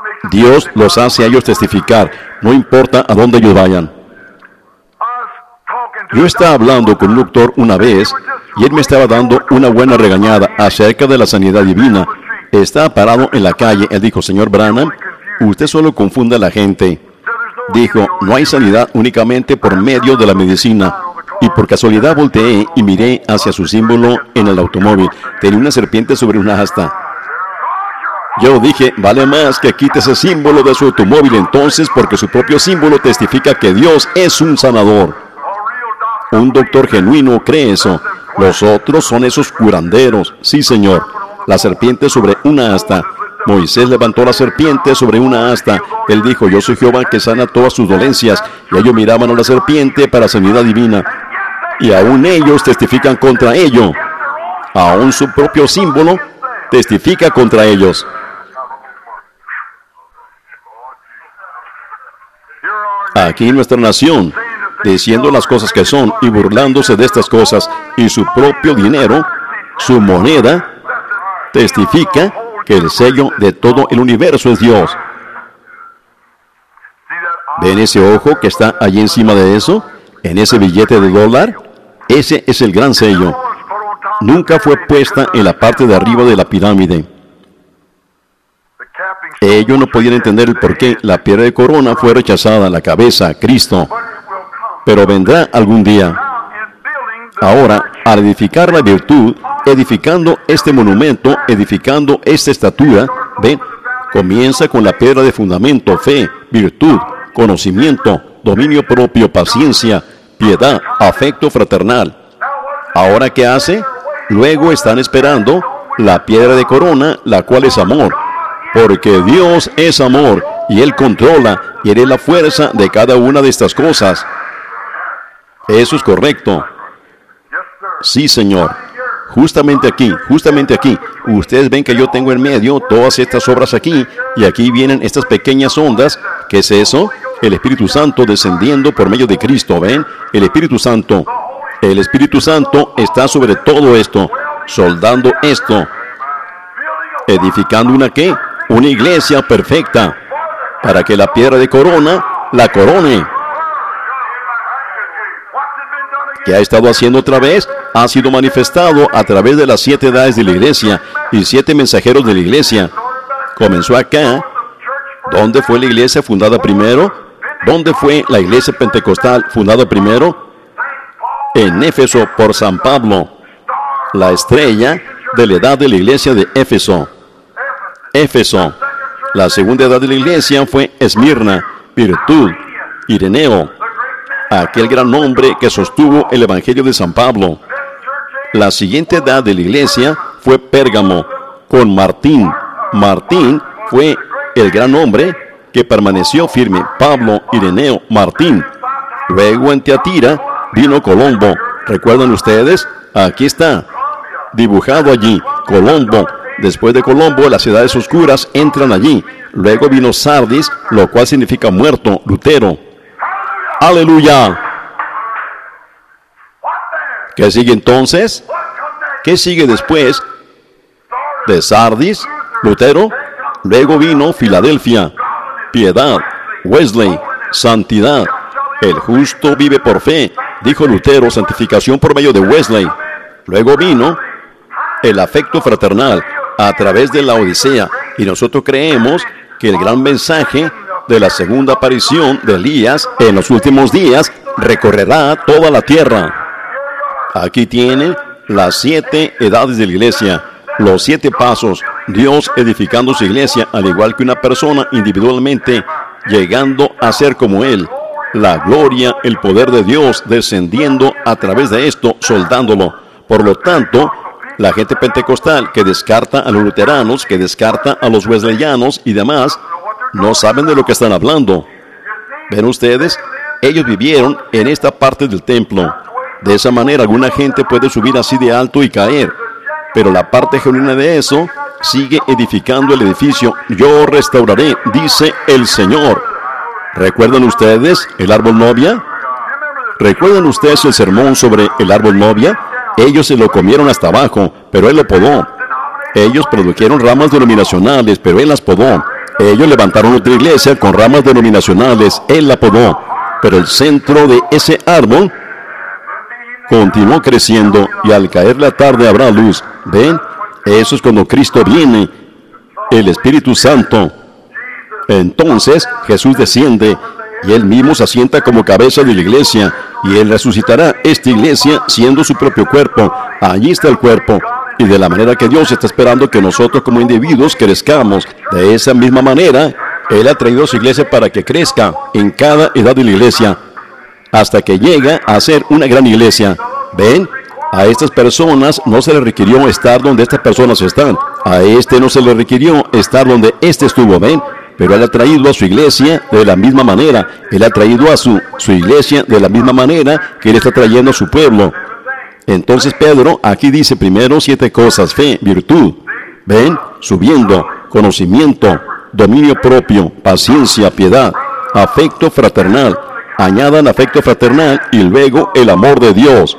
[SPEAKER 1] Dios los hace a ellos testificar, no importa a dónde ellos vayan. Yo estaba hablando con un doctor una vez y él me estaba dando una buena regañada acerca de la sanidad divina. Estaba parado en la calle. Él dijo, señor Branham, usted solo confunde a la gente. Dijo, no hay sanidad únicamente por medio de la medicina. Y por casualidad volteé y miré hacia su símbolo en el automóvil. Tenía una serpiente sobre una asta. Yo dije, vale más que quite ese símbolo de su automóvil entonces, porque su propio símbolo testifica que Dios es un sanador. Un doctor genuino cree eso. Los otros son esos curanderos. Sí, señor. La serpiente sobre una asta. Moisés levantó la serpiente sobre una asta. Él dijo, yo soy Jehová que sana todas sus dolencias. Y ellos miraban a la serpiente para sanidad divina. Y aún ellos testifican contra ello. Aún su propio símbolo testifica contra ellos. Aquí nuestra nación, diciendo las cosas que son y burlándose de estas cosas, y su propio dinero, su moneda, testifica que el sello de todo el universo es Dios. ¿Ven ese ojo que está allí encima de eso? En ese billete de $1. Ese es el gran sello. Nunca fue puesta en la parte de arriba de la pirámide. Ellos no podían entender el por qué la piedra de corona fue rechazada, la cabeza, Cristo. Pero vendrá algún día. Ahora, al edificar la virtud, edificando este monumento, edificando esta estatua, ¿ven? Comienza con la piedra de fundamento, fe, virtud, conocimiento, dominio propio, paciencia, piedad, afecto fraternal. ¿Ahora qué hace? Luego están esperando la piedra de corona, la cual es amor. Porque Dios es amor, y Él controla, y Él es la fuerza de cada una de estas cosas. Eso es correcto. Sí, Señor. Justamente aquí. Ustedes ven que yo tengo en medio todas estas obras aquí, y aquí vienen estas pequeñas ondas. ¿Qué es eso? El Espíritu Santo descendiendo por medio de Cristo, ¿ven? El Espíritu Santo está sobre todo esto, soldando esto, edificando una ¿qué? Una iglesia perfecta, para que la piedra de corona la corone. ¿Qué ha estado haciendo otra vez? Ha sido manifestado a través de las 7 edades de la iglesia y 7 mensajeros de la iglesia. Comenzó acá. ¿Dónde fue la iglesia fundada primero? ¿Dónde fue la iglesia pentecostal fundada primero? En Éfeso por San Pablo, la estrella de la edad de la iglesia de Éfeso. La segunda edad de la iglesia fue Esmirna, virtud, Ireneo, aquel gran hombre que sostuvo el evangelio de San Pablo. La siguiente edad de la iglesia fue Pérgamo, con Martín. Martín fue el gran hombre que permaneció firme. Pablo, Ireneo, Martín. Luego en Tiatira vino Colombo. ¿Recuerdan ustedes? Aquí está, dibujado allí, Colombo. Después de Colombo, las ciudades oscuras entran allí. Luego vino Sardis, lo cual significa muerto, Lutero. ¡Aleluya! ¿Qué sigue entonces? ¿Qué sigue después de Sardis, Lutero? Luego vino Filadelfia, piedad, Wesley, santidad. El justo vive por fe, dijo Lutero, santificación por medio de Wesley. Luego vino el afecto fraternal a través de la Odisea, y nosotros creemos que el gran mensaje de la segunda aparición de Elías en los últimos días recorrerá toda la tierra. Aquí tienen las 7 edades de la iglesia, los 7 pasos, Dios edificando su iglesia, al igual que una persona individualmente, llegando a ser como Él. La gloria, el poder de Dios descendiendo a través de esto, soldándolo. Por lo tanto, la gente pentecostal que descarta a los luteranos, que descarta a los wesleyanos y demás, no saben de lo que están hablando. ¿Ven ustedes? Ellos vivieron en esta parte del templo. De esa manera, alguna gente puede subir así de alto y caer. Pero la parte genuina de eso sigue edificando el edificio. Yo restauraré, dice el Señor. ¿Recuerdan ustedes el árbol novia? ¿Recuerdan ustedes el sermón sobre el árbol novia? Ellos se lo comieron hasta abajo, pero Él lo podó. Ellos produjeron ramas denominacionales, pero Él las podó. Ellos levantaron otra iglesia con ramas denominacionales, Él la podó. Pero el centro de ese árbol continuó creciendo y al caer la tarde habrá luz. ¿Ven? Eso es cuando Cristo viene, el Espíritu Santo. Entonces Jesús desciende y Él mismo se asienta como cabeza de la iglesia y Él resucitará esta iglesia siendo su propio cuerpo. Allí está el cuerpo. Y de la manera que Dios está esperando que nosotros como individuos crezcamos, de esa misma manera, Él ha traído a su iglesia para que crezca en cada edad de la iglesia, hasta que llega a ser una gran iglesia. ¿Ven? A estas personas no se les requirió estar donde estas personas están. A este no se le requirió estar donde este estuvo. ¿Ven? Pero Él ha traído a su iglesia de la misma manera. Él ha traído a su iglesia de la misma manera que Él está trayendo a su pueblo. Entonces Pedro aquí dice primero 7 cosas: fe, virtud, ven, subiendo, conocimiento, dominio propio, paciencia, piedad, afecto fraternal. Añadan afecto fraternal y luego el amor de Dios.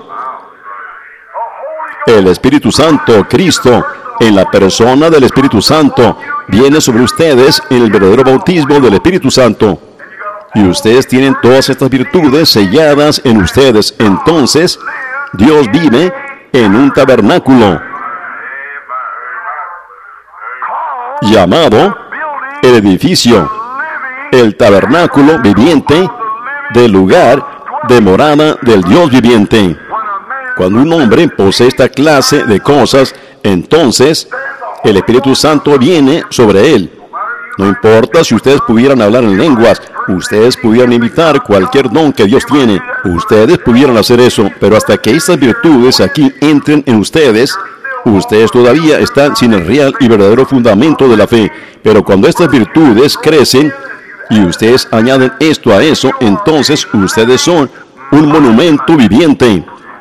[SPEAKER 1] El Espíritu Santo, Cristo, en la persona del Espíritu Santo, viene sobre ustedes en el verdadero bautismo del Espíritu Santo. Y ustedes tienen todas estas virtudes selladas en ustedes. Entonces, Dios vive en un tabernáculo llamado el edificio, el tabernáculo viviente del lugar de morada del Dios viviente. Cuando un hombre posee esta clase de cosas, entonces el Espíritu Santo viene sobre él. No importa si ustedes pudieran hablar en lenguas, ustedes pudieran imitar cualquier don que Dios tiene, ustedes pudieran hacer eso, pero hasta que estas virtudes aquí entren en ustedes, ustedes todavía están sin el real y verdadero fundamento de la fe. Pero cuando estas virtudes crecen y ustedes añaden esto a eso, entonces ustedes son un monumento viviente.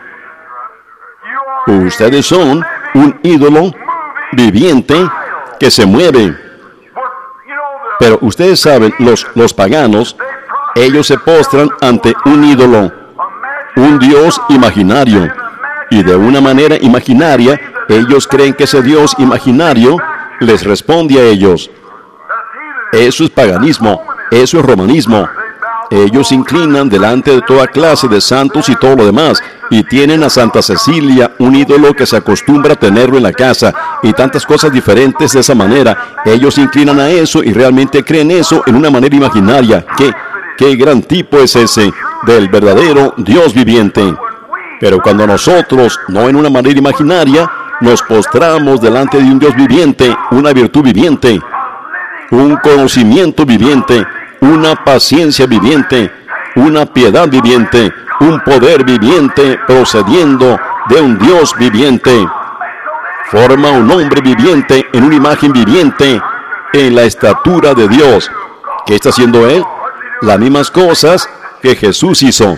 [SPEAKER 1] Ustedes son un ídolo viviente que se mueve. Pero ustedes saben, los paganos, ellos se postran ante un ídolo, un Dios imaginario. Y de una manera imaginaria, ellos creen que ese Dios imaginario les responde a ellos. Eso es paganismo, eso es romanismo. Ellos se inclinan delante de toda clase de santos y todo lo demás, y tienen a Santa Cecilia, un ídolo que se acostumbra a tenerlo en la casa, y tantas cosas diferentes de esa manera. Ellos se inclinan a eso y realmente creen eso en una manera imaginaria. ¿Qué gran tipo es ese del verdadero Dios viviente? Pero cuando nosotros, no en una manera imaginaria, nos postramos delante de un Dios viviente, una virtud viviente, un conocimiento viviente, una paciencia viviente, una piedad viviente, un poder viviente procediendo de un Dios viviente, forma un hombre viviente en una imagen viviente en la estatura de Dios. ¿Qué está haciendo Él? Las mismas cosas que Jesús hizo,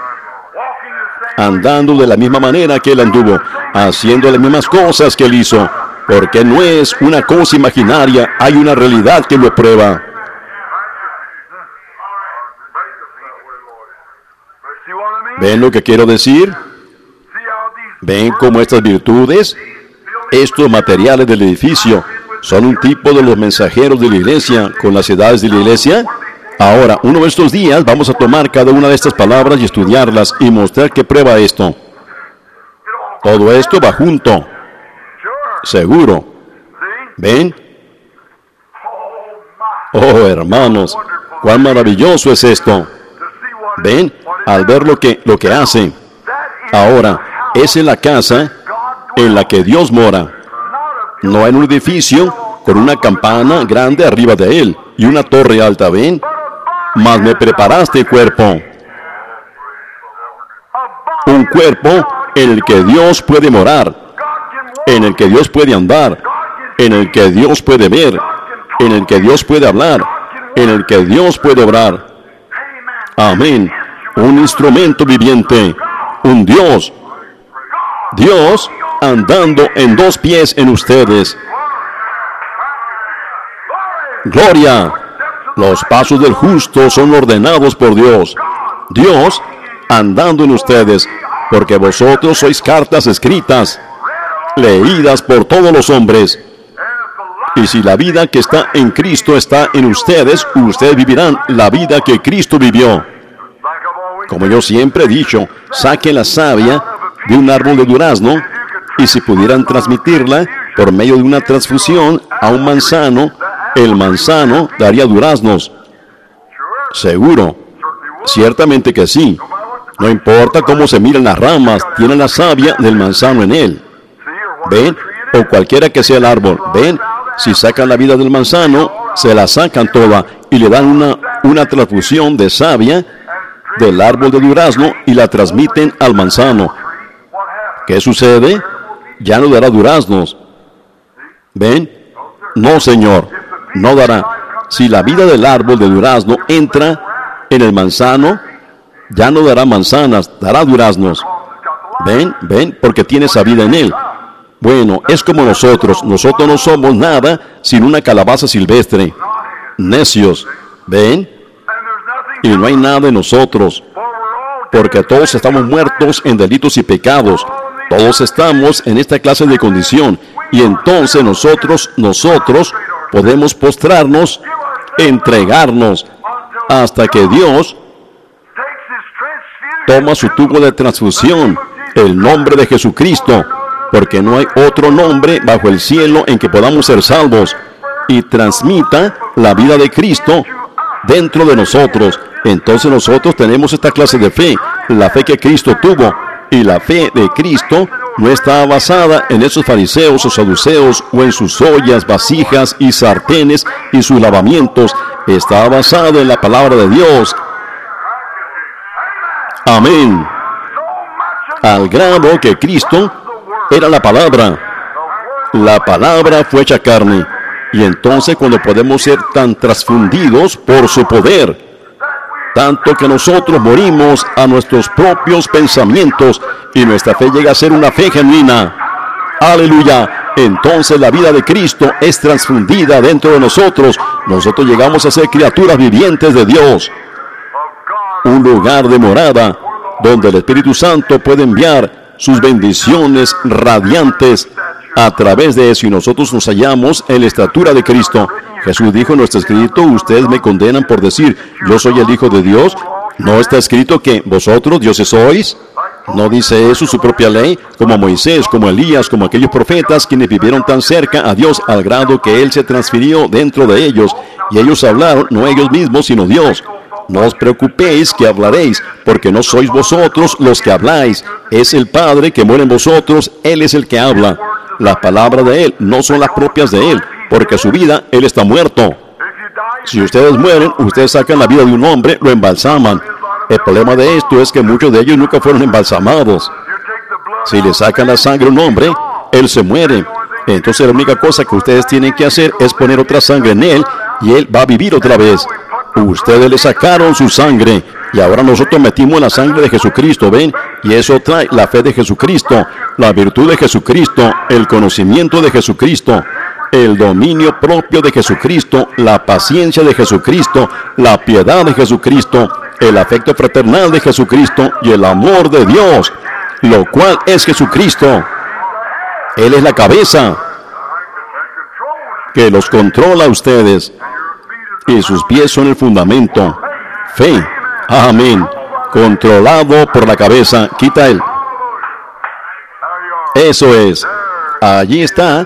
[SPEAKER 1] andando de la misma manera que Él anduvo, haciendo las mismas cosas que Él hizo, porque no es una cosa imaginaria, hay una realidad que lo prueba. ¿Ven lo que quiero decir? ¿Ven cómo estas virtudes, estos materiales del edificio, son un tipo de los mensajeros de la iglesia con las edades de la iglesia? Ahora, uno de estos días vamos a tomar cada una de estas palabras y estudiarlas y mostrar qué prueba esto. Todo esto va junto. Seguro. ¿Ven? Oh, hermanos, cuán maravilloso es esto. ¿Ven? Al ver lo que hace. Ahora, es en la casa en la que Dios mora. No en un edificio con una campana grande arriba de él y una torre alta, ¿ven? Mas me preparaste cuerpo. Un cuerpo en el que Dios puede morar, en el que Dios puede andar, en el que Dios puede ver, en el que Dios puede hablar, en el que Dios puede obrar. Amén. Un instrumento viviente, un Dios. Dios andando en 2 pies en ustedes. Gloria. Los pasos del justo son ordenados por Dios. Dios andando en ustedes, porque vosotros sois cartas escritas, leídas por todos los hombres. Y si la vida que está en Cristo está en ustedes, ustedes vivirán la vida que Cristo vivió. Como yo siempre he dicho, saquen la savia de un árbol de durazno y si pudieran transmitirla por medio de una transfusión a un manzano, el manzano daría duraznos. Seguro. Ciertamente que sí. No importa cómo se miren las ramas, tiene la savia del manzano en él. ¿Ven? O cualquiera que sea el árbol. ¿Ven? Si sacan la vida del manzano, se la sacan toda y le dan una transfusión de savia del árbol de durazno y la transmiten al manzano. ¿Qué sucede? Ya no dará duraznos. ¿Ven? No, señor, no dará. Si la vida del árbol de durazno entra en el manzano, ya no dará manzanas, dará duraznos. ¿Ven? ¿Ven? Porque tiene esa vida en él. Bueno, es como nosotros. Nosotros no somos nada sin una calabaza silvestre. Necios. ¿Ven? Y no hay nada en nosotros. Porque todos estamos muertos en delitos y pecados. Todos estamos en esta clase de condición. Y entonces nosotros podemos postrarnos, entregarnos, hasta que Dios toma su tubo de transfusión, el nombre de Jesucristo, porque no hay otro nombre bajo el cielo en que podamos ser salvos, y transmita la vida de Cristo dentro de nosotros. Entonces nosotros tenemos esta clase de fe, la fe que Cristo tuvo, y la fe de Cristo no está basada en esos fariseos o saduceos o en sus ollas, vasijas y sartenes y sus lavamientos. Está basada en la palabra de Dios. Amén. Al grado que Cristo era la palabra. La palabra fue hecha carne. Y entonces cuando podemos ser tan transfundidos por su poder, tanto que nosotros morimos a nuestros propios pensamientos y nuestra fe llega a ser una fe genuina. Aleluya. Entonces la vida de Cristo es transfundida dentro de nosotros. Nosotros llegamos a ser criaturas vivientes de Dios. Un lugar de morada donde el Espíritu Santo puede enviar sus bendiciones radiantes a través de eso, y nosotros nos hallamos en la estatura de Cristo. Jesús dijo en nuestro escrito: ustedes me condenan por decir, yo soy el Hijo de Dios. ¿No está escrito que vosotros dioses sois? ¿No dice eso su propia ley? Como Moisés, como Elías, como aquellos profetas quienes vivieron tan cerca a Dios al grado que Él se transfirió dentro de ellos, y ellos hablaron, no ellos mismos, sino Dios. No os preocupéis que hablaréis, porque no sois vosotros los que habláis, es el Padre que mora en vosotros, Él es el que habla. Las palabras de Él no son las propias de Él, porque su vida, Él está muerto. Si ustedes mueren, ustedes sacan la vida de un hombre, lo embalsaman. El problema de esto es que muchos de ellos nunca fueron embalsamados. Si le sacan la sangre a un hombre, él se muere. Entonces la única cosa que ustedes tienen que hacer es poner otra sangre en él, y él va a vivir otra vez. Ustedes le sacaron su sangre, y ahora nosotros metimos la sangre de Jesucristo, ¿ven? Y eso trae la fe de Jesucristo, la virtud de Jesucristo, el conocimiento de Jesucristo, el dominio propio de Jesucristo, la paciencia de Jesucristo, la piedad de Jesucristo, el afecto fraternal de Jesucristo y el amor de Dios, lo cual es Jesucristo. Él es la cabeza que los controla a ustedes, y sus pies son el fundamento. Fe. Amén. Controlado por la cabeza. Quita él. Eso es. Allí está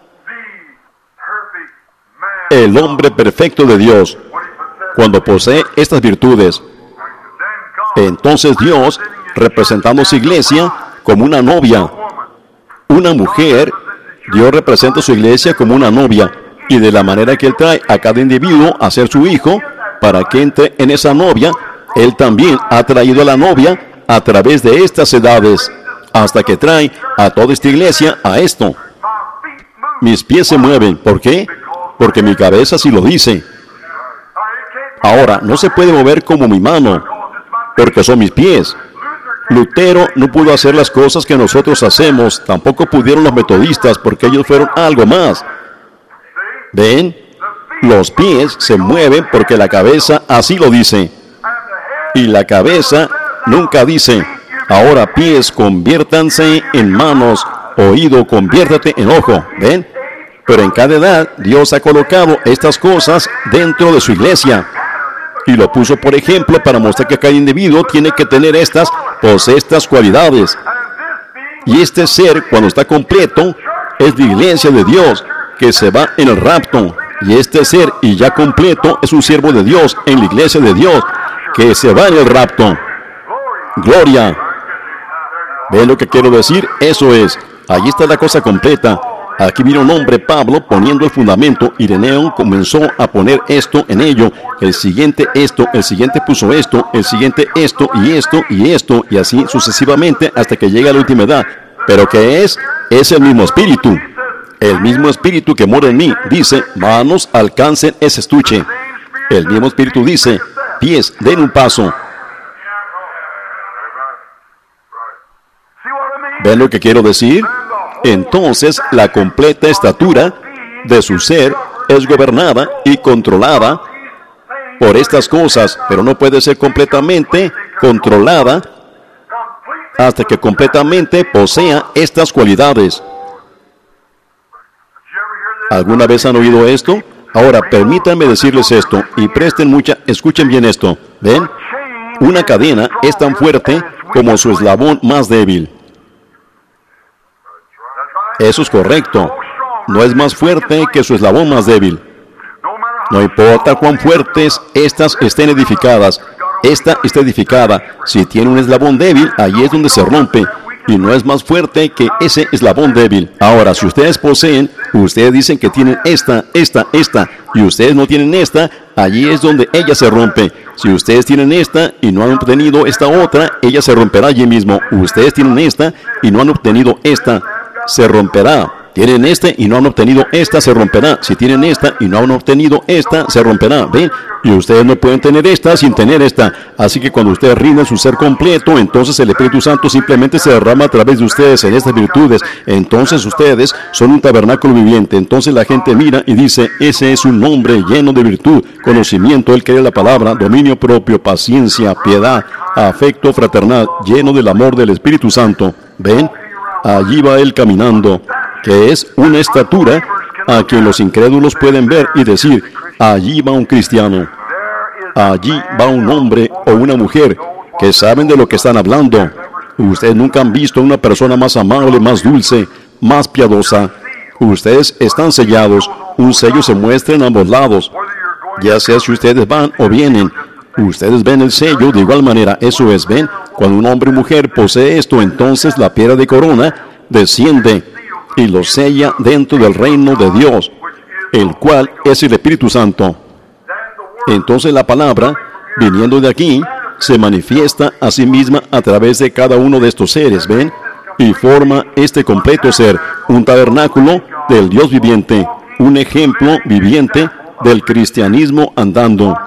[SPEAKER 1] el hombre perfecto de Dios. Cuando posee estas virtudes, entonces Dios, representando su iglesia como una novia, una mujer, Dios representa su iglesia como una novia, y de la manera que Él trae a cada individuo a ser su hijo, para que entre en esa novia, Él también ha traído a la novia a través de estas edades, hasta que trae a toda esta iglesia a esto. Mis pies se mueven. ¿Por qué? Porque mi cabeza sí lo dice. Ahora, no se puede mover como mi mano, porque son mis pies. Lutero no pudo hacer las cosas que nosotros hacemos, tampoco pudieron los metodistas, porque ellos fueron algo más. ¿Ven? Los pies se mueven porque la cabeza así lo dice. Y la cabeza nunca dice, ahora pies, conviértanse en manos, oído, conviértate en ojo. ¿Ven? Pero en cada edad, Dios ha colocado estas cosas dentro de su iglesia. Y lo puso por ejemplo para mostrar que cada individuo tiene que tener posee estas cualidades. Y este ser, cuando está completo, es la iglesia de Dios, que se va en el rapto. Y este ser, y ya completo, es un siervo de Dios en la iglesia de Dios, que se va en el rapto. Gloria. ¿Ven lo que quiero decir? Eso es. Allí está la cosa completa. Aquí vino un hombre, Pablo, poniendo el fundamento. Ireneo comenzó a poner esto en ello. El siguiente esto, el siguiente puso esto, el siguiente esto, y así sucesivamente hasta que llega a la última edad. ¿Pero qué es? Es el mismo espíritu. El mismo espíritu que mora en mí dice, manos alcancen ese estuche. El mismo espíritu dice, pies, den un paso. ¿Ven lo que quiero decir? Entonces, la completa estatura de su ser es gobernada y controlada por estas cosas, pero no puede ser completamente controlada hasta que completamente posea estas cualidades. ¿Alguna vez han oído esto? Ahora, permítanme decirles esto, y escuchen bien esto. ¿Ven? Una cadena es tan fuerte como su eslabón más débil. Eso es correcto. No es más fuerte que su eslabón más débil. No importa cuán fuertes estas estén edificadas. Esta está edificada. Si tiene un eslabón débil, ahí es donde se rompe. Y no es más fuerte que ese eslabón débil. Ahora, si ustedes poseen, ustedes dicen que tienen esta, y ustedes no tienen esta, allí es donde ella se rompe. Si ustedes tienen esta y no han obtenido esta otra, ella se romperá allí mismo. Ustedes tienen esta y no han obtenido esta, se romperá. Tienen esta y no han obtenido esta, se romperá. Si tienen esta y no han obtenido esta, se romperá. ¿Ven? Y ustedes no pueden tener esta sin tener esta. Así que cuando ustedes rinden su ser completo, entonces el Espíritu Santo simplemente se derrama a través de ustedes en estas virtudes. Entonces ustedes son un tabernáculo viviente. Entonces la gente mira y dice, ese es un hombre lleno de virtud, conocimiento, él cree la palabra, dominio propio, paciencia, piedad, afecto fraternal, lleno del amor del Espíritu Santo. ¿Ven? Allí va él caminando, que es una estatura a quien los incrédulos pueden ver y decir, allí va un cristiano, allí va un hombre o una mujer que saben de lo que están hablando. Ustedes nunca han visto a una persona más amable, más dulce, más piadosa. Ustedes están sellados, un sello se muestra en ambos lados, ya sea si ustedes van o vienen. Ustedes ven el sello de igual manera, eso es, ven, cuando un hombre o mujer posee esto, entonces la piedra de corona desciende y lo sella dentro del reino de Dios, el cual es el Espíritu Santo. Entonces la palabra, viniendo de aquí, se manifiesta a sí misma a través de cada uno de estos seres, ¿ven? Y forma este completo ser, un tabernáculo del Dios viviente, un ejemplo viviente del cristianismo andando.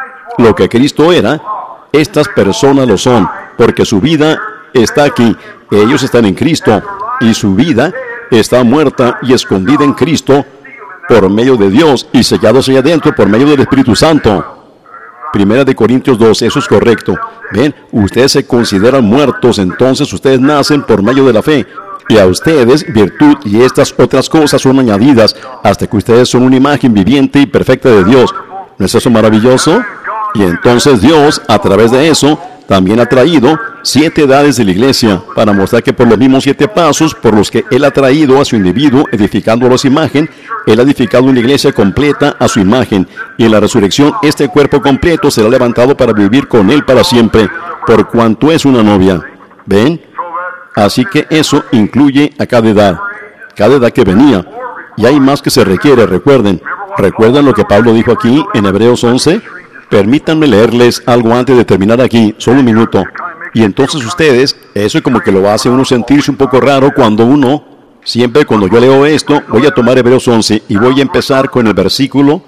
[SPEAKER 1] Lo que Cristo era, estas personas lo son, porque su vida está aquí, ellos están en Cristo, y su vida está muerta y escondida en Cristo por medio de Dios y sellados allá adentro por medio del Espíritu Santo. Primera de Corintios 12, eso es correcto. Ven, ustedes se consideran muertos, entonces ustedes nacen por medio de la fe. Y a ustedes, virtud y estas otras cosas son añadidas hasta que ustedes son una imagen viviente y perfecta de Dios. ¿No es eso maravilloso? Y entonces Dios, a través de eso, también ha traído 7 edades de la iglesia, para mostrar que por los mismos 7 pasos por los que Él ha traído a su individuo, edificándolo a su imagen, Él ha edificado una iglesia completa a su imagen, y en la resurrección este cuerpo completo será levantado para vivir con Él para siempre, por cuanto es una novia. ¿Ven? Así que eso incluye a cada edad que venía, y hay más que se requiere, recuerden. ¿Recuerdan lo que Pablo dijo aquí en Hebreos 11? Permítanme leerles algo antes de terminar aquí, solo un minuto. Y entonces ustedes, eso como que lo hace uno sentirse un poco raro cuando siempre cuando yo leo esto, voy a tomar Hebreos 11 y voy a empezar con el versículo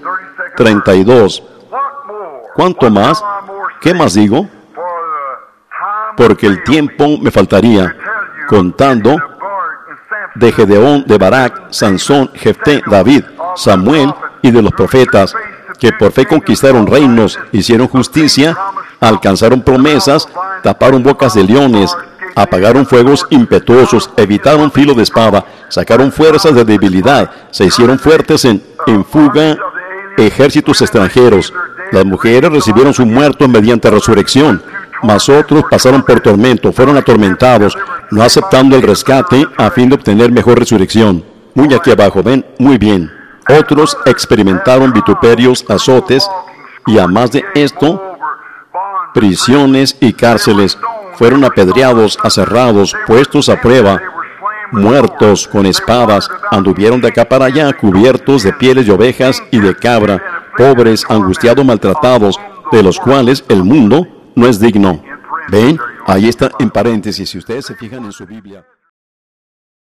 [SPEAKER 1] 32. ¿Cuánto más? ¿Qué más digo? Porque el tiempo me faltaría, contando de Gedeón, de Barak, Sansón, Jefté, David, Samuel y de los profetas, que por fe conquistaron reinos, hicieron justicia, alcanzaron promesas, taparon bocas de leones, apagaron fuegos impetuosos, evitaron filo de espada, sacaron fuerzas de debilidad, se hicieron fuertes en fuga ejércitos extranjeros, Las mujeres recibieron su muerto mediante resurrección, mas otros pasaron por tormento, fueron atormentados, no aceptando el rescate a fin de obtener mejor resurrección. Muy aquí abajo, ven, muy bien. Otros experimentaron vituperios, azotes, y a más de esto, prisiones y cárceles. Fueron apedreados, aserrados, puestos a prueba, muertos con espadas, anduvieron de acá para allá, cubiertos de pieles de ovejas y de cabra, pobres, angustiados, maltratados, de los cuales el mundo no es digno. ¿Ven? Ahí está en paréntesis, si ustedes se fijan en su Biblia.